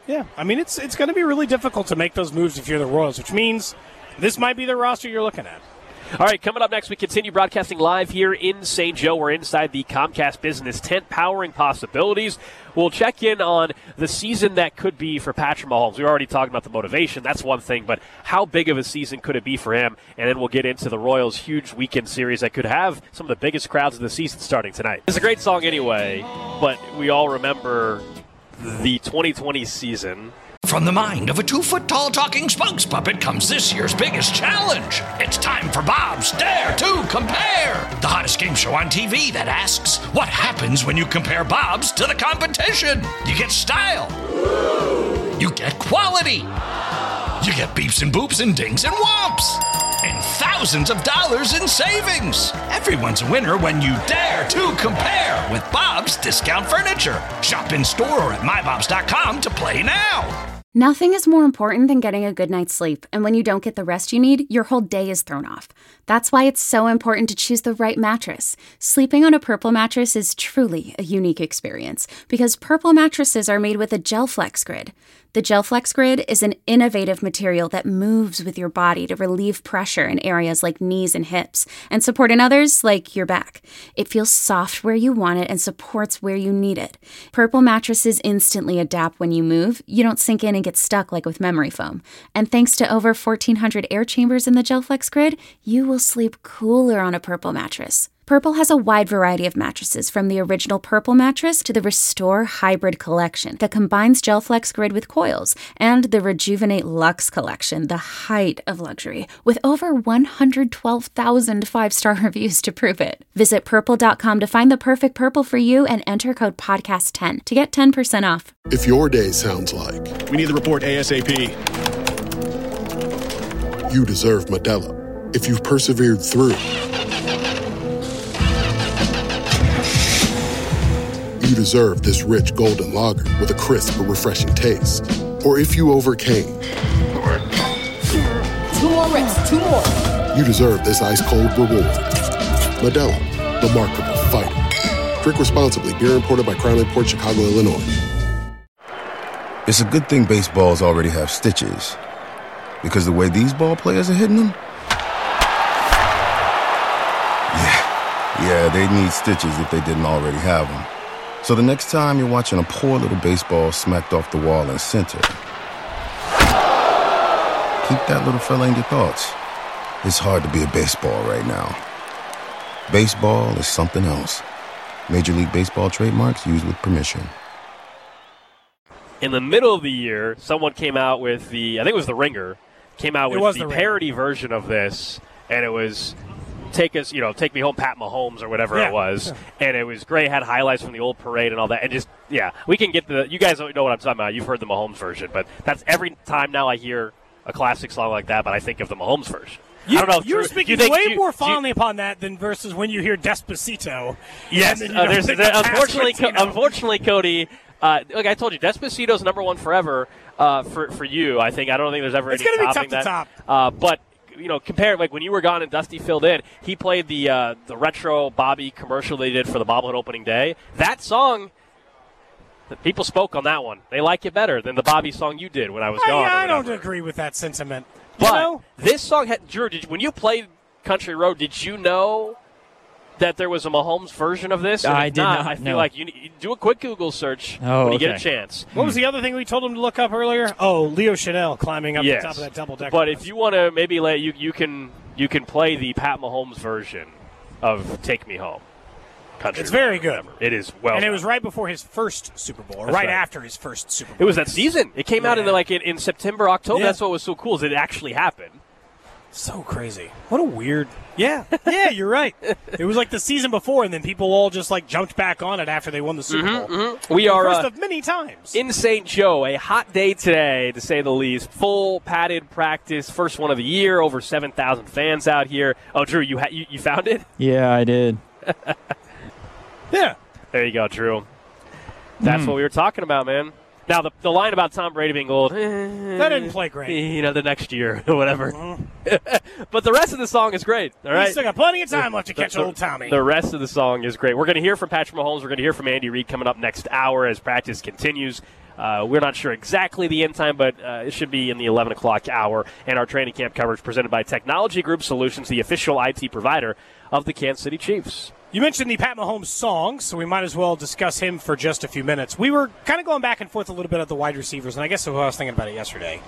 Yeah, I mean, it's it's going to be really difficult to make those moves if you're the Royals, which means this might be the roster you're looking at. All right, coming up next, we continue broadcasting live here in Saint Joe. We're inside the Comcast Business Tent, powering possibilities. We'll check in on the season that could be for Patrick Mahomes. We were already talking about the motivation. That's one thing, but how big of a season could it be for him? And then we'll get into the Royals' huge weekend series that could have some of the biggest crowds of the season starting tonight. It's a great song anyway, but we all remember the twenty twenty season. From the mind of a two-foot-tall talking spokes puppet comes this year's biggest challenge. It's time for Bob's Dare to Compare, the hottest game show on T V that asks, what happens when you compare Bob's to the competition? You get style. You get quality. You get beeps and boops and dings and whomps. And thousands of dollars in savings. Everyone's a winner when you dare to compare with Bob's Discount Furniture. Shop in store or at my bobs dot com to play now. Nothing is more important than getting a good night's sleep, and when you don't get the rest you need, your whole day is thrown off. That's why it's so important to choose the right mattress. Sleeping on a Purple mattress is truly a unique experience, because Purple mattresses are made with a GelFlex Grid. The GelFlex Grid is an innovative material that moves with your body to relieve pressure in areas like knees and hips, and support in others like your back. It feels soft where you want it and supports where you need it. Purple mattresses instantly adapt when you move. You don't sink in and get stuck like with memory foam. And thanks to over fourteen hundred air chambers in the GelFlex Grid, you will sleep cooler on a Purple mattress. Purple has a wide variety of mattresses, from the original Purple mattress to the Restore Hybrid collection that combines GelFlex Grid with coils, and the Rejuvenate Luxe collection, the height of luxury, with over one hundred twelve thousand five-star reviews to prove it. Visit purple dot com to find the perfect Purple for you and enter code podcast ten to get ten percent off. If your day sounds like, we need the report ASAP, you deserve Modelo. If you've persevered through, you deserve this rich golden lager with a crisp but refreshing taste. Or if you overcame. Two more reps, two more. You deserve this ice-cold reward. Modelo, the Markable Fighter. Drink responsibly. Beer imported by Crown Imports, Chicago, Illinois. It's a good thing baseballs already have stitches. Because the way these ball players are hitting them? Yeah, yeah, they'd need stitches if they didn't already have them. So the next time you're watching a poor little baseball smacked off the wall in center, keep that little fella in your thoughts. It's hard to be a baseball right now. Baseball is something else. Major League Baseball trademarks used with permission. In the middle of the year, someone came out with the, I think it was The Ringer, came out with the, the parody version of this, and it was... Take us, you know, take me home, Pat Mahomes, or whatever yeah. it was, and it was great. Had highlights from the old parade and all that, and just yeah, we can get the. You guys don't know what I'm talking about. You've heard the Mahomes version, but that's every time now I hear a classic song like that, but I think of the Mahomes version. You, I don't know. You're Drew, speaking you think, way you, more fondly you, upon that than versus when you hear Despacito. Yes, then, uh, know, there's, there, unfortunately, co- unfortunately, Cody. Uh, look, I told you, Despacito's number one forever uh, for for you. I think I don't think there's ever it's any gonna topping be tough that. To top. Uh, but. You know, compare like when you were gone and Dusty filled in, he played the uh, the retro Bobby commercial they did for the bobblehead opening day. That song, the people spoke on that one. They like it better than the Bobby song you did when I was I, gone. Yeah, I don't agree with that sentiment. But you know? This song had Drew. Did, when you played Country Road, did you know that there was a Mahomes version of this? And I if did not. not I feel know. like you, you do a quick Google search oh, when you okay. get a chance. What was the other thing we told him to look up earlier? Oh, Leo Chanel climbing up yes. the top of that double decker. But if you want to, maybe let you you can you can play the Pat Mahomes version of "Take Me Home." Country it's very good. Whatever. It is well, and it done. was right before his first Super Bowl, or right, right after his first Super Bowl. It was that season. It came yeah. out in the, like in, in September, October. Yeah. That's what was so cool is it actually happened. So crazy. What a weird. Yeah, yeah, you're right. It was like the season before, and then people all just like jumped back on it after they won the Super mm-hmm, Bowl. Mm-hmm. We are first uh, of many times in Saint Joe. A hot day today, to say the least. Full padded practice, first one of the year. Over seven thousand fans out here. Oh, Drew, you ha- you, you found it? Yeah, I did. Yeah. There you go, Drew. That's mm. what we were talking about, man. Now, the, the line about Tom Brady being old, eh, that didn't play great. You know, the next year or whatever. Mm-hmm. But the rest of the song is great. All right, we still got plenty of time left to catch the, old Tommy. The rest of the song is great. We're going to hear from Patrick Mahomes. We're going to hear from Andy Reid coming up next hour as practice continues. Uh, we're not sure exactly the end time, but uh, it should be in the eleven o'clock hour. And our training camp coverage presented by Technology Group Solutions, the official I T provider of the Kansas City Chiefs. You mentioned the Pat Mahomes song, so we might as well discuss him for just a few minutes. We were kind of going back and forth a little bit at the wide receivers, and I guess that's what I was thinking about it yesterday.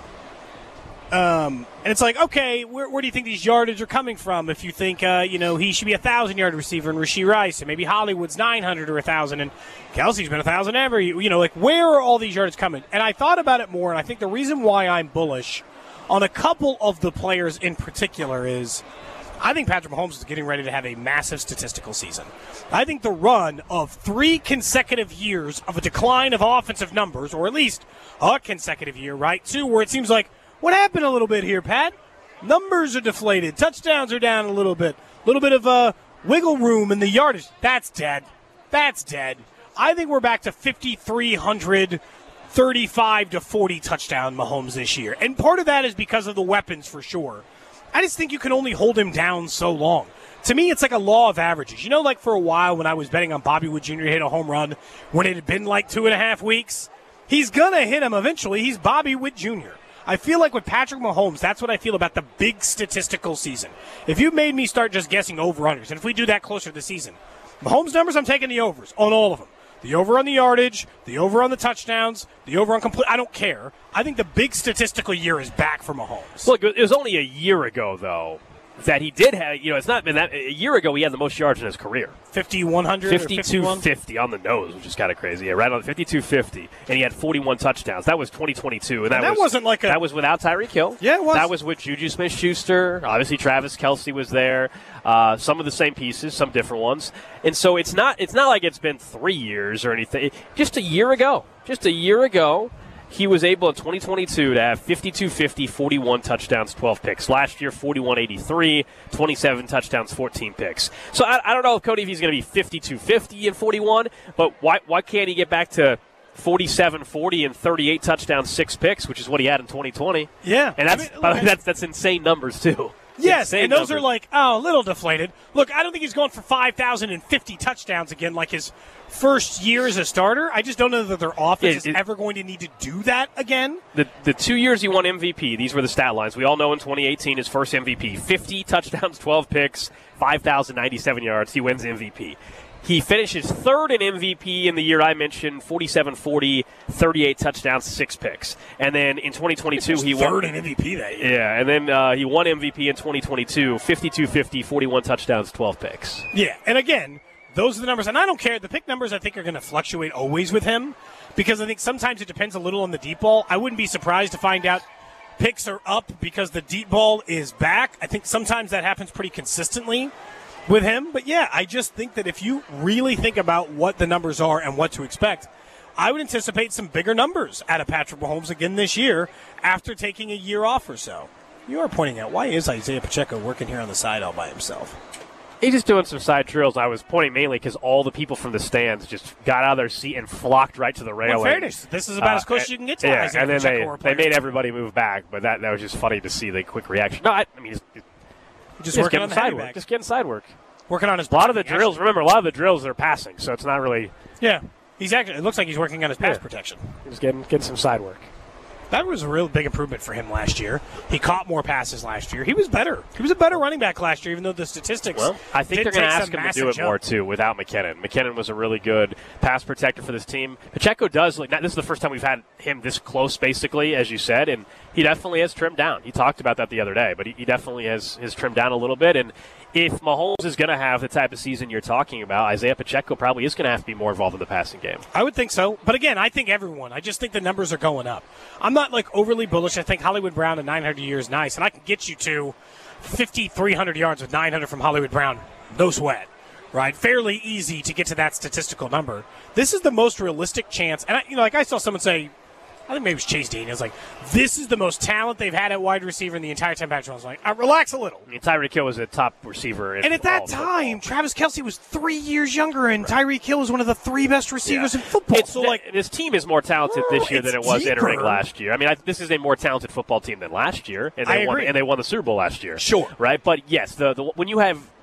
Um, and it's like, okay, where, where do you think these yardage are coming from? If you think, uh, you know, he should be a thousand-yard receiver and Rashee Rice, and maybe Hollywood's nine hundred or one thousand, and Kelsey's been one thousand ever. You, you know, like, where are all these yards coming? And I thought about it more, and I think the reason why I'm bullish on a couple of the players in particular is I think Patrick Mahomes is getting ready to have a massive statistical season. I think the run of three consecutive years of a decline of offensive numbers, or at least a consecutive year, right, too, where it seems like, what happened a little bit here, Pat? Numbers are deflated. Touchdowns are down a little bit. A little bit of uh, wiggle room in the yardage. That's dead. That's dead. I think we're back to fifty-three hundred, thirty-five to forty touchdown Mahomes this year. And part of that is because of the weapons for sure. I just think you can only hold him down so long. To me, it's like a law of averages. You know, like for a while when I was betting on Bobby Wood Junior to hit a home run when it had been like two and a half weeks? He's going to hit him eventually. He's Bobby Wood Junior I feel like with Patrick Mahomes, that's what I feel about the big statistical season. If you made me start just guessing over-unders, and if we do that closer to the season, Mahomes' numbers, I'm taking the overs on all of them. The over on the yardage, the over on the touchdowns, the over on complete. I don't care. I think the big statistical year is back for Mahomes. Look, it was only a year ago, though, that he did have, you know, it's not been that, a year ago he had the most yards in his career. fifty-one hundred fifty-two fifty on the nose, which is kind of crazy. Yeah, right on fifty-two fifty, and he had forty-one touchdowns. That was twenty twenty-two. And that, and that was, wasn't like a... That was without Tyreek Hill. Yeah, it was. That was with Juju Smith-Schuster. Obviously, Travis Kelce was there. Uh, some of the same pieces, some different ones. And so it's not it's not like it's been three years or anything. Just a year ago. Just a year ago. He was able in twenty twenty-two to have fifty-two fifty, forty-one touchdowns, twelve picks. Last year, forty-one eighty-three, twenty-seven touchdowns, fourteen picks. So I, I don't know, if Cody, if he's going to be fifty-two fifty and forty-one, but why why can't he get back to forty-seven forty and thirty-eight touchdowns, six picks, which is what he had in twenty twenty? Yeah. And that's I mean, by the way, that's that's insane numbers too. Yes, insane and those numbers. are like, oh, a little deflated. Look, I don't think he's going for five thousand fifty touchdowns again like his first year as a starter. I just don't know that their offense It- is it- ever going to need to do that again. The the two years he won M V P, these were the stat lines. We all know in twenty eighteen, his first M V P, fifty touchdowns, twelve picks, five thousand ninety-seven yards. He wins M V P. He finishes third in M V P in the year I mentioned, forty-seven forty, thirty-eight touchdowns, six picks. And then in twenty twenty-two, he won. Third in M V P that year. Yeah, and then uh, he won M V P in twenty twenty-two, fifty-two fifty, forty-one touchdowns, twelve picks. Yeah, and again, those are the numbers. And I don't care. The pick numbers, I think, are going to fluctuate always with him because I think sometimes it depends a little on the deep ball. I wouldn't be surprised to find out picks are up because the deep ball is back. I think sometimes that happens pretty consistently with him. But, yeah, I just think that if you really think about what the numbers are and what to expect, I would anticipate some bigger numbers out of Patrick Mahomes again this year after taking a year off or so. You are pointing out, why is Isaiah Pacheco working here on the side all by himself? He's just doing some side drills. I was pointing mainly because all the people from the stands just got out of their seat and flocked right to the railing. Well, fairness, this is about uh, as close as you can get to yeah, Isaiah and then Pacheco they, they made everybody move back, but that, that was just funny to see the quick reaction. No, I, I mean, he's, just, just working getting on the side work. work. Just getting side work. Working on his a lot of the drills. Actually. Remember, a lot of the drills are passing, so it's not really. Yeah, he's actually. It looks like he's working on his pass yeah. protection. He's getting getting some side work. That was a real big improvement for him last year. He caught more passes last year. He was better. He was a better running back last year, even though the statistics. Well, I think they're going to ask him to do it jump. more too without McKinnon. McKinnon was a really good pass protector for this team. Pacheco does look. This is the first time we've had him this close, basically, as you said, and he definitely has trimmed down. He talked about that the other day, but he, he definitely has has trimmed down a little bit. And if Mahomes is going to have the type of season you're talking about, Isaiah Pacheco probably is going to have to be more involved in the passing game. I would think so. But again, I think everyone. I just think the numbers are going up. I'm not like overly bullish. I think Hollywood Brown at nine hundred a year is nice, and I can get you to fifty-three hundred yards with nine hundred from Hollywood Brown. No sweat. Right? Fairly easy to get to that statistical number. This is the most realistic chance. And, I, you know, like I saw someone say, I think maybe it was Chase Daniels, like, this is the most talent they've had at wide receiver in the entire time Patrick Mahomes was like, uh, relax a little. I mean, Tyreek Hill was a top receiver. In and at that time, football. Travis Kelce was three years younger, and right. Tyreek Hill was one of the three best receivers yeah. in football. It's, so, like, this team is more talented this year than it was deeper. entering last year. I mean, I, this is a more talented football team than last year, and they I won agree. and they won the Super Bowl last year. Sure, right? But yes, the, the when you have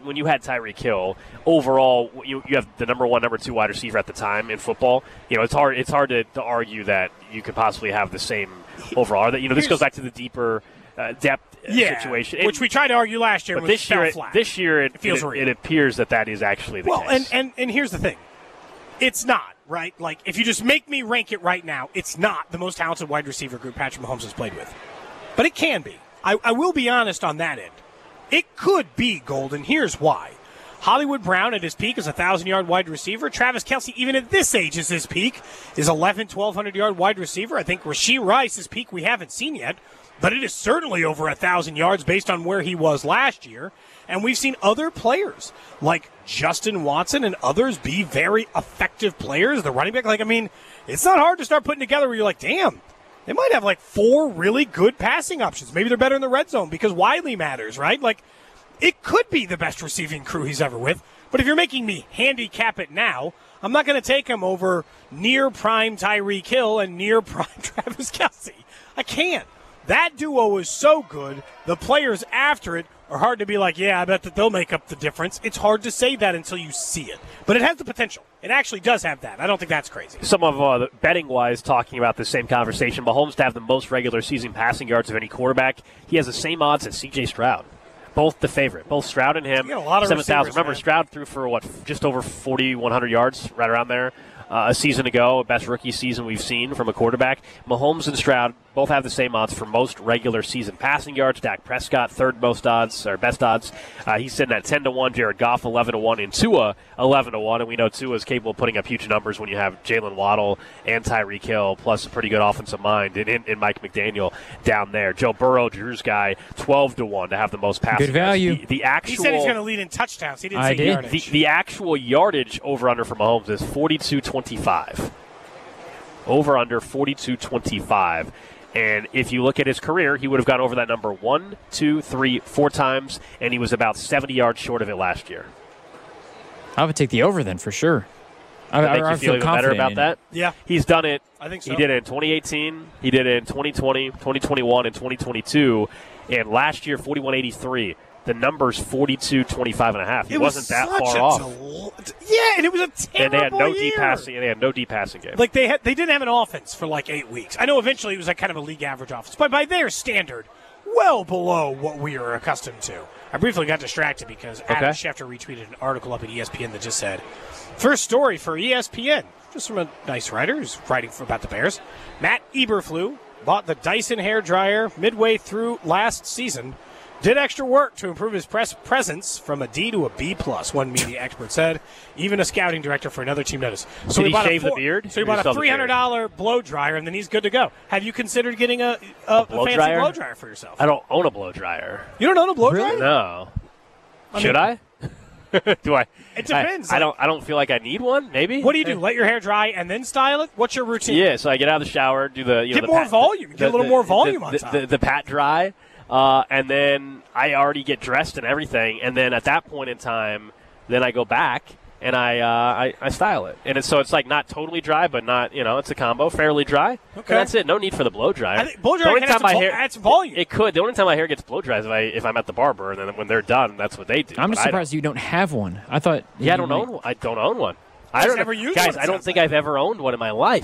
when you had Tyreek Hill, overall, you you have the number one, number two wide receiver at the time in football. You know, it's hard it's hard to, to argue that you could possibly have the same overall. That you know, this goes back to the deeper uh, depth yeah, situation, which and, we tried to argue last year. But Was this year, flat. this year, it, it feels it, real. it appears that that is actually the well, case. and, and and here's the thing, it's not right. Like if you just make me rank it right now, it's not the most talented wide receiver group Patrick Mahomes has played with, but it can be. I, I will be honest on that end. It could be Golden. Here's why. Hollywood Brown at his peak is a one thousand-yard wide receiver. Travis Kelce, even at this age, is his peak, is eleven, twelve hundred-yard wide receiver. I think Rashee Rice's peak we haven't seen yet, but it is certainly over one thousand yards based on where he was last year. And we've seen other players like Justin Watson and others be very effective players. The running back, like, I mean, it's not hard to start putting together where you're like, damn, they might have like four really good passing options. Maybe they're better in the red zone because Wiley matters, right? Like, it could be the best receiving crew he's ever with. But if you're making me handicap it now, I'm not going to take him over near prime Tyreek Hill and near prime Travis Kelce. I can't. That duo is so good. The players after it are hard to be like, yeah, I bet that they'll make up the difference. It's hard to say that until you see it. But it has the potential. It actually does have that. I don't think that's crazy. Some of uh, betting-wise talking about the same conversation. Mahomes to have the most regular season passing yards of any quarterback. He has the same odds as C J Stroud. Both the favorite. Both Stroud and him. seven thousand. Remember, man. Stroud threw for, what, just over forty-one hundred yards, right around there. Uh, a season ago, best rookie season we've seen from a quarterback. Mahomes and Stroud both have the same odds for most regular season passing yards. Dak Prescott, third most odds, or best odds. Uh, he's sitting at ten to one. Jared Goff, eleven to one. And Tua, eleven to one. And we know Tua is capable of putting up huge numbers when you have Jalen Waddle and Tyreek Hill, plus a pretty good offensive mind in, in, in Mike McDaniel down there. Joe Burrow, Drew's guy, twelve to one to have the most passing Good value. yards. The, the actual, he said he's going to lead in touchdowns. He didn't I say did. yardage. The, the actual yardage over-under for Mahomes is forty-two twenty-five. Over-under forty-two twenty-five. And if you look at his career, he would have gone over that number one, two, three, four times, and he was about seventy yards short of it last year. I would take the over then for sure. I, Does that I, make I you feel feel even better about in that? it. Yeah. He's done it. I think so. He did it in twenty eighteen. He did it in twenty twenty, twenty twenty-one, and twenty twenty-two. And last year, forty-one eighty-three. The number's forty-two twenty-five and a half. He it wasn't was that such far a off. Del- yeah, and it was a terrible And they had no year. deep passing. And they had no deep passing game. Like they had, they didn't have an offense for like eight weeks. I know eventually it was like kind of a league average offense, but by their standard, well below what we are accustomed to. I briefly got distracted because Adam Okay. Schefter retweeted an article up at E S P N that just said, first story for E S P N, just from a nice writer who's writing for, about the Bears. Matt Eberflew bought the Dyson hairdryer midway through last season. Did extra work to improve his press presence from a D to a B plus. One media expert said. Even a scouting director for another team noticed. So Did he bought shave a four, the beard? So he Or bought just a the beard? three hundred dollars blow dryer, and then he's good to go. Have you considered getting a, a, a blow fancy dryer? blow dryer for yourself? I don't own a blow dryer. You don't own a blow dryer? No. I Should mean- I? do I? It depends. I, I don't. I don't feel like I need one. Maybe. What do you do? Let your hair dry and then style it? What's your routine? Yeah. So I get out of the shower, do the you Get know the more pat, volume. Get the- a little the- more volume the, on the, top. The, the pat dry, uh, and then I already get dressed and everything, and then at that point in time, then I go back and I uh, I, I style it, and it's so it's like not totally dry, but not you know it's a combo, fairly dry. Okay. And that's it. No need for the blow dryer. I think blow The dryer only can add time some, my vol- hair- add some volume. It could. The only time my hair gets blow dry is if I if I'm at the barber, and then when they're done, that's what they do. I'm But just I don't. surprised you don't have one. I thought. Yeah, I you don't might- own. one. I don't own one. I Just don't never used guys. one, it I don't sounds think like. I've ever owned one in my life.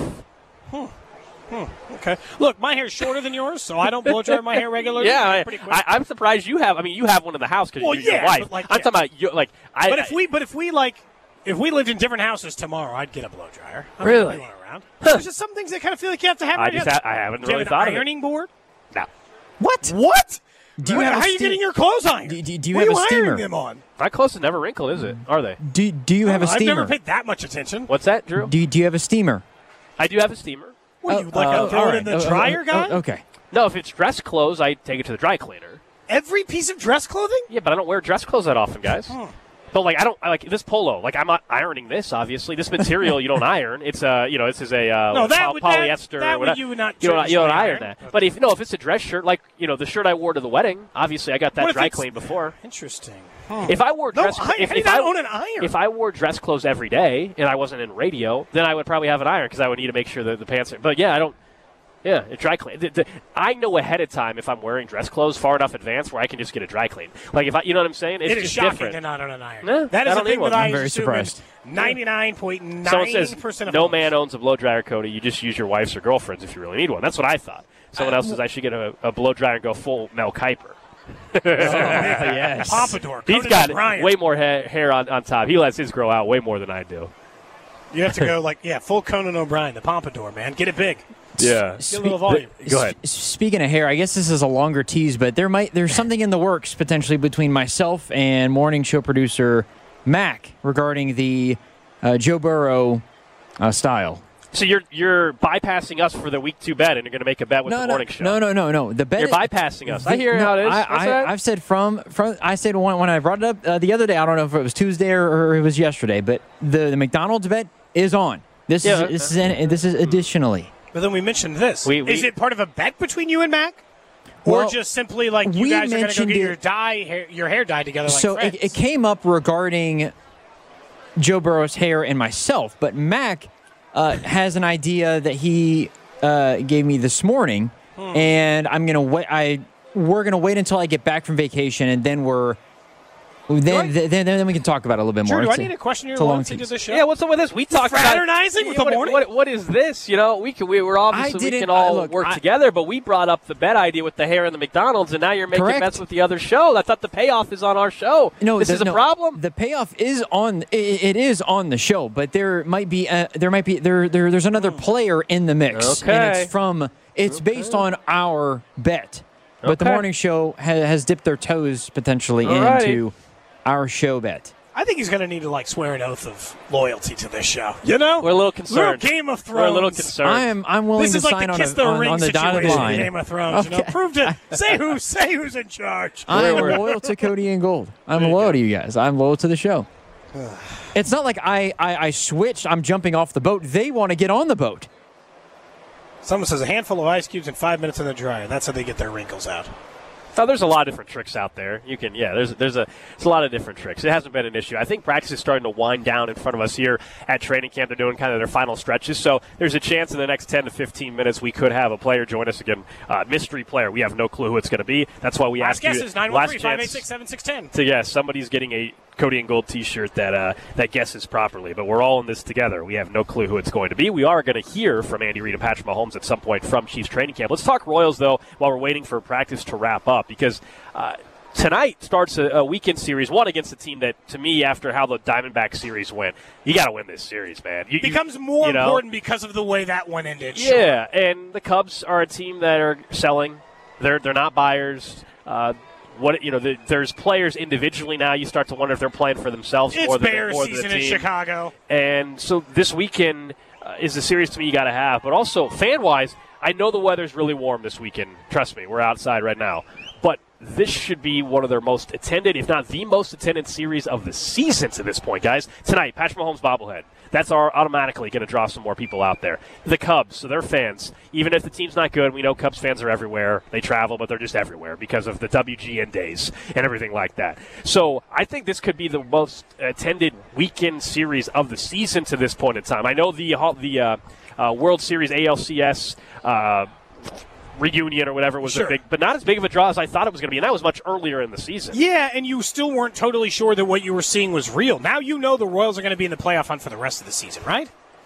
Okay. Look, my hair's shorter than yours, so I don't blow dry my hair regularly. Yeah, I, pretty quick. I, I'm surprised you have. I mean, you have one in the house because Well, you're yeah, your wife. but like, I'm yeah. talking about you. Like, I. but if we, but if we like, if we lived in different houses tomorrow, I'd get a blow dryer. I don't Really? really want around. There's just some things that kind of feel like you have to have. I right just now. ha- I haven't Do you really have thought an of it. ironing board? No. What? What? Do you What- have a how are you steam- getting your clothes ironed? Do, do, do you what have are a you steamer? ironing them on? My clothes is never wrinkled, is it? Are they? Do Do you have a I've steamer? never paid that much attention. What's that, Drew? Do Do you have a steamer? I do have a steamer. What are you, like Oh, a throw all it right. in the Oh, oh, dryer oh, guy? oh, okay. No, if it's dress clothes, I take it to the dry cleaner. Every piece of dress clothing? Yeah, but I don't wear dress clothes that often, guys. But like I don't I like this polo. Like I'm not ironing this. Obviously, this material you don't iron. It's uh you know this is a uh, No, that poly- would- that- polyester. that or would whatever. you would not You don't you don't traditionally iron iron. that. But if no, if it's a dress shirt, like you know the shirt I wore to the wedding, obviously I got that What if dry it's- cleaned before. Interesting. If I wore No, dress, I- if, how do if you I not own an iron? if I wore dress clothes every day and I wasn't in radio, then I would probably have an iron because I would need to make sure that the pants are. But yeah, I don't. Yeah, a dry clean. The, the, I know ahead of time if I'm wearing dress clothes far enough advance where I can just get a dry clean. Like if I, you know what I'm saying? It's it is just shocking different. they're not on an iron. No, that is I a thing that I I'm very assume surprised. ninety-nine point nine Someone percent says of no homes. man owns a blow dryer, Cody. You just use your wife's or girlfriend's if you really need one. That's what I thought. Someone Uh, else says I should get a, a blow dryer and go full Mel Kiper. Oh, yes. Pompadour. He's Conan got O'Brien. way more ha- hair on, on top. He lets his grow out way more than I do. You have to go like, yeah, full Conan O'Brien, the Pompadour, man. Get it big. Yeah. Get a little volume. Go ahead. S- Speaking of hair, I guess this is a longer tease, but there might there's something in the works potentially between myself and morning show producer Mac regarding the uh, Joe Burrow uh, style. So you're you're bypassing us for the week two bet, and you're going to make a bet with no, the no, morning show. No, no, no, no. The bet You're is- bypassing us. I the- hear no, how it is. I, What's I, that? I've said from from I said when, when I brought it up uh, the other day. I don't know if it was Tuesday or, or it was yesterday, but the, the McDonald's bet is on. This Yeah. is this is an, this is additionally. But then we mentioned this. We- we- is it part of a bet between you and Mac? Or Well, just simply like you we guys are going to go mentioned get it- your dye, hair, your hair dyed together like so friends? it, it came up regarding Joe Burrow's hair and myself, but Mac uh, has an idea that he uh, gave me this morning, Hmm. and I'm gonna wait. I we're gonna wait until I get back from vacation, and then we're then I- then, then, then we can talk about it a little bit Drew, more. do I It's a- need to question your it's a long loyalty to tease. this show? Yeah, what's up with this? We talked fraternizing about with the what, morning? What, what is this? You know, we can, we were obviously we didn't- can all I- look, work I- together, but we brought up the bet idea with the hair and the McDonald's, and now you're making Correct. bets with the other show. I thought the payoff is on our show. No, this the- is a no, problem. The payoff is on. It, it is on the show, but there might be. Uh, there might be. There, there. There's another player in the mix, and Okay. it's from. It's based on our bet, but the Okay. morning show ha- has dipped their toes potentially Alrighty. into our show bet. I think he's going to need to like swear an oath of loyalty to this show. You know, We're a little concerned. Little Game of Thrones. We're a little concerned. I am. I'm willing This to is like sign the on, kiss a, the on, ring on the dotted situation in line. Game of Thrones. You know, Okay. prove to say who say who's in charge. I am We're- loyal to Cody and Gold. I'm loyal to you guys. I'm loyal to the show. It's not like I, I, I switched. I'm jumping off the boat. They want to get on the boat. Someone says a handful of ice cubes and five minutes in the dryer. That's how they get their wrinkles out. Oh, there's a lot of different tricks out there. You can, yeah. There's there's a there's a lot of different tricks. It hasn't been an issue. I think practice is starting to wind down in front of us here at training camp. They're doing kind of their final stretches, so there's a chance in the next ten to fifteen minutes we could have a player join us again. Uh, mystery player. We have no clue who it's going to be. That's why we Last asked you. guess is nine one three, five eight six, seven six one zero. So yes, somebody's getting a Cody and Gold T-shirt that uh, that guesses properly. But we're all in this together. We have no clue who it's going to be. We are going to hear from Andy Reid and Patrick Mahomes at some point from Chiefs training camp. Let's talk Royals though while we're waiting for practice to wrap up because uh, tonight starts a, a weekend series. One against a team that, to me, after how the Diamondback series went, you got to win this series, man. You, It becomes more you know? important because of the way that one ended. Sure. Yeah, and the Cubs are a team that are selling. They're they're not buyers. Uh, what you know, the, there's players individually now. You start to wonder if they're playing for themselves It's more than, Bears more than the season in team. Chicago. And so this weekend uh, is a series to me you got to have. But also fan wise, I know the weather's really warm this weekend. Trust me, we're outside right now. But this should be one of their most attended, if not the most attended series of the season to this point, guys. Tonight, Patrick Mahomes bobblehead. That's our, automatically going to draw some more people out there. The Cubs, so they're fans. Even if the team's not good, we know Cubs fans are everywhere. They travel, but they're just everywhere because of the W G N days and everything like that. So I think this could be the most attended weekend series of the season to this point in time. I know the the uh, uh, World Series A L C S uh, reunion or whatever was Sure. a big, but not as big of a draw as I thought it was going to be, and that was much earlier in the season. Yeah, and you still weren't totally sure that what you were seeing was real. Now you know the Royals are going to be in the playoff hunt for the rest of the season, right?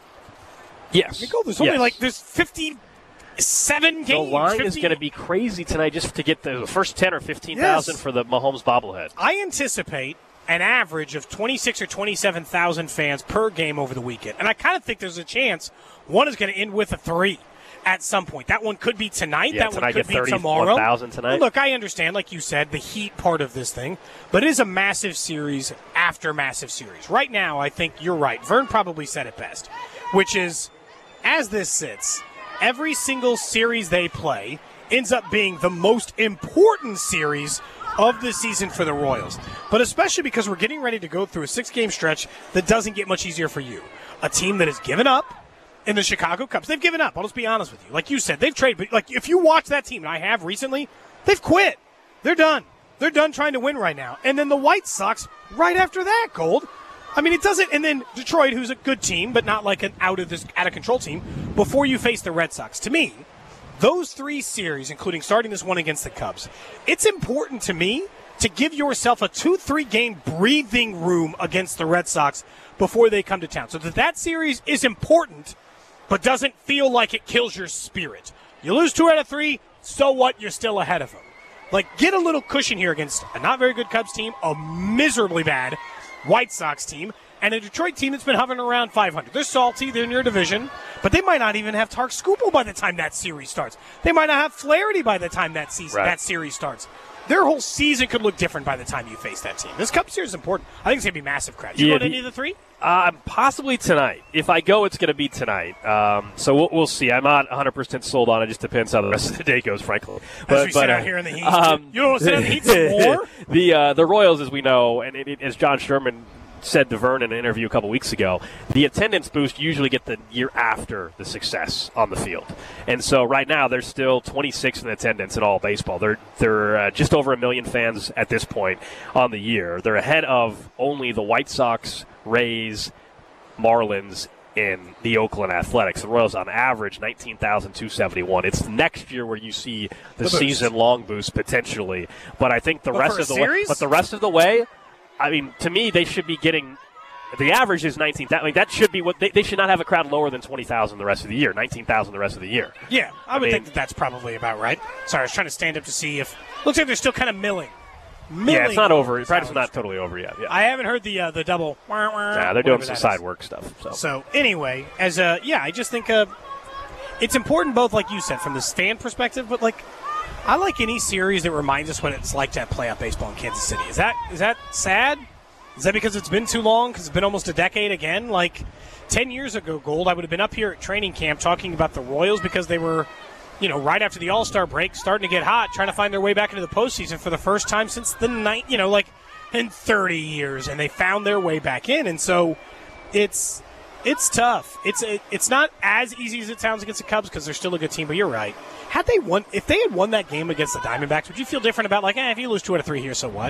Yes. Nicole, there's only Yes. like there's fifty-seven The games. line is fifty going to be crazy tonight just to get the first ten or fifteen thousand Yes. for the Mahomes bobblehead. I anticipate an average of twenty-six or twenty-seven thousand fans per game over the weekend, and I kind of think there's a chance one is going to end with a three at some point. That one could be tonight. Yeah, that tonight one could get be tomorrow. thirty-one thousand tonight. And look, I understand, like you said, the heat part of this thing, but it is a massive series after massive series. Right now, I think you're right. Vern probably said it best, which is, as this sits, every single series they play ends up being the most important series of the season for the Royals. But especially because we're getting ready to go through a six-game stretch that doesn't get much easier for you. A team that has given up in the Chicago Cubs. They've given up. I'll just be honest with you. Like you said, they've traded. But like if you watch that team, and I have recently, they've quit. They're done. They're done trying to win right now. And then the White Sox right after that, Gold. I mean, it doesn't. And then Detroit, who's a good team, but not like an out of this out of control team. Before you face the Red Sox, to me, those three series, including starting this one against the Cubs, it's important to me to give yourself a two three game breathing room against the Red Sox before they come to town. So that that series is important, but doesn't feel like it kills your spirit. You lose two out of three, so what? You're still ahead of them. Like, get a little cushion here against a not very good Cubs team, a miserably bad White Sox team, and a Detroit team that's been hovering around five hundred. They're salty, they're in your division, but they might not even have Tark Skubal by the time that series starts. They might not have Flaherty by the time that season, right. that series starts. Their whole season could look different by the time you face that team. This Cup series is important. I think it's going to be massive crowd. You yeah, go to any of the three? Uh, possibly tonight. If I go, it's going to be tonight. Um, so we'll, we'll see. I'm not one hundred percent sold on it. It just depends how the rest of the day goes, frankly. But, As we but, sit uh, out here in the heat. Um, you don't want to sit out in the heat some more? the, uh, the Royals, as we know, and it, it, as John Sherman said to Vern in an interview a couple weeks ago, the attendance boost usually get the year after the success on the field. And so right now they're still twenty-sixth in attendance in all baseball. They're they're uh, just over a million fans at this point on the year. They're ahead of only the White Sox, Rays, Marlins, in the Oakland Athletics. The Royals on average nineteen thousand two hundred seventy-one. It's next year where you see the, the season-long boost potentially. But I think the but rest of the series? way, but the rest of the way, I mean, to me, they should be getting the average is nineteen thousand. I mean, that should be what they, they should not have a crowd lower than twenty thousand the rest of the year. nineteen thousand the rest of the year. Yeah, I, I would mean, think that that's probably about right. Sorry, I was trying to stand up to see if looks like they're still kind of milling. milling yeah, it's not over. Practice is not totally over yet. Yeah. I haven't heard the uh, the double. Wah, wah, yeah, they're doing some is. side work stuff. So. so anyway, as a yeah, I just think uh, it's important both, like you said, from this fan perspective, but like. I like any series that reminds us what it's like to have playoff baseball in Kansas City. Is that is that sad? Is that because it's been too long? Because it's been almost a decade again? Like, ten years ago, Gold, I would have been up here at training camp talking about the Royals because they were, you know, right after the All-Star break, starting to get hot, trying to find their way back into the postseason for the first time since the night, you know, like, in thirty years. And they found their way back in. And so it's it's tough. It's it, it's not as easy as it sounds against the Cubs because they're still a good team, but you're right. Had they won, if they had won that game against the Diamondbacks, would you feel different about, like, eh, if you lose two out of three here, so what?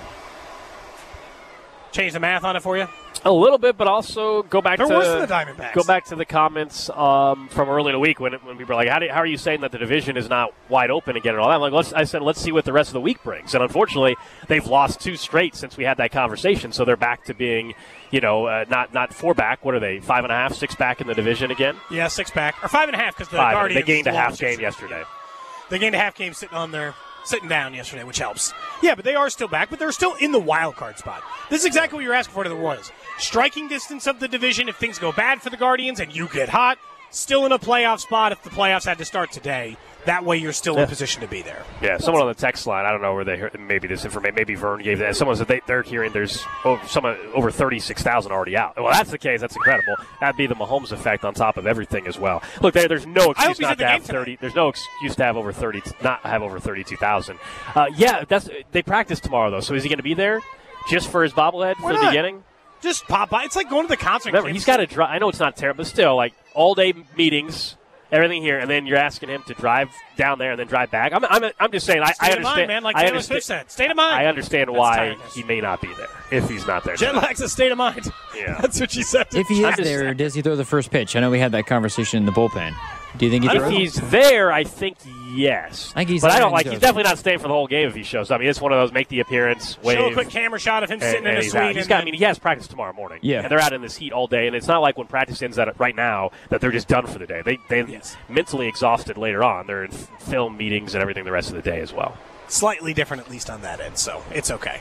Change the math on it for you? A little bit, but also go back They're to worse than the Diamondbacks. Go back to the comments um, from early in the week when, when people were like, how, do, how are you saying that the division is not wide open again and all that? I'm like, let's, I said, let's see what the rest of the week brings. And unfortunately, they've lost two straight since we had that conversation, so they're back to being, you know, uh, not not four back. What are they, five and a half, six back in the division again? Yeah, six back. Or five and a half because the five, Guardians they gained a half game yesterday. yesterday. They gained a half game sitting on their sitting down yesterday, which helps. Yeah, but they are still back, but they're still in the wild card spot. This is exactly what you're asking for to the Royals. Striking distance of the division if things go bad for the Guardians and you get hot. Still in a playoff spot if the playoffs had to start today. That way you're still yeah. in position to be there. Yeah, someone on the text line, I don't know where they heard, maybe this information, maybe Vern gave that. Someone said they, they're hearing there's over, someone, over thirty-six thousand already out. Well, that's the case. That's incredible. That'd be the Mahomes effect on top of everything as well. Look, there, there's no excuse not to have thirty. There's no excuse to have over thirty, not have over thirty-two thousand. Uh, yeah, that's they practice tomorrow though. So is he going to be there just for his bobblehead Why for the not? beginning? Just pop by. It's like going to the concert. Remember, he's got to drive. I know it's not terrible, but still, like all day meetings. Everything here, and then you're asking him to drive down there and then drive back. I'm, I'm, I'm just saying. I, State I of understand. mind, man, like I Taylor understand. Swift said. State of mind. I understand That's why tiredness. he may not be there if he's not there. Jet lag's a state of mind. Yeah, that's what she said. If he is there, does he throw the first pitch? I know we had that conversation in the bullpen. Do you think he If throws? he's there, I think yes. I think he's but there I don't and like. he He's goes. definitely not staying for the whole game if he shows up. I mean, it's one of those make the appearance, wave. Show a quick camera shot of him and, sitting and in a he's suite. out. He's and got. I then- mean, he has practice tomorrow morning. Yeah. and they're out in this heat all day, and it's not like when practice ends at right now that they're just done for the day. They they Yes. mentally exhausted later on. They're in f- film meetings and everything the rest of the day as well. Slightly different, at least on that end, so it's okay.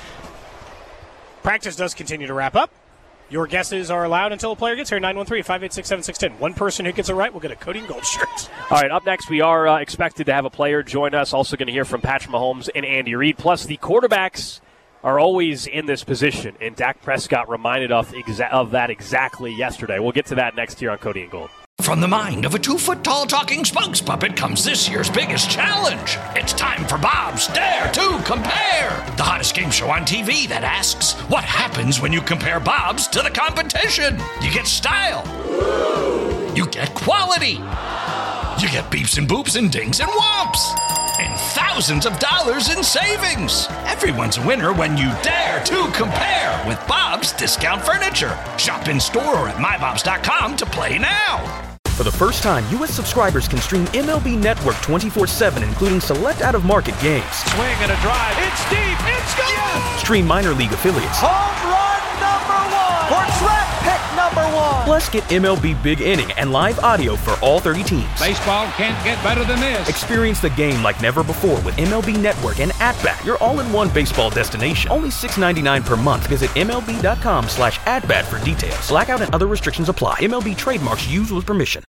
Practice does continue to wrap up. Your guesses are allowed until a player gets here. nine one three, five eight six, seven six one zero. One person who gets it right will get a Cody and Gold shirt. All right, up next, we are uh, expected to have a player join us. Also going to hear from Patrick Mahomes and Andy Reid. Plus, the quarterbacks are always in this position, and Dak Prescott reminded us exa- of that exactly yesterday. We'll get to that next here on Cody and Gold. From the mind of a two-foot-tall talking spokes puppet comes this year's biggest challenge. It's time for Bob's Dare to Compare, the hottest game show on T V that asks, what happens when you compare Bob's to the competition? You get style. You get quality. You get beeps and boops and dings and whomps. And thousands of dollars in savings. Everyone's a winner when you dare to compare with Bob's Discount Furniture. Shop in store or at my bobs dot com to play now. For the first time, U S subscribers can stream M L B Network twenty-four seven, including select out-of-market games. Swing and a drive. It's deep. It's gone. Yes! Stream minor league affiliates. Home run number one. Or draft pick number one. Plus, get M L B Big Inning and live audio for all thirty teams. Baseball can't get better than this. Experience the game like never before with M L B Network and At-Bat, your all-in-one baseball destination. Only six dollars and ninety-nine cents per month. Visit MLB.com slash at-bat for details. Blackout and other restrictions apply. M L B trademarks used with permission.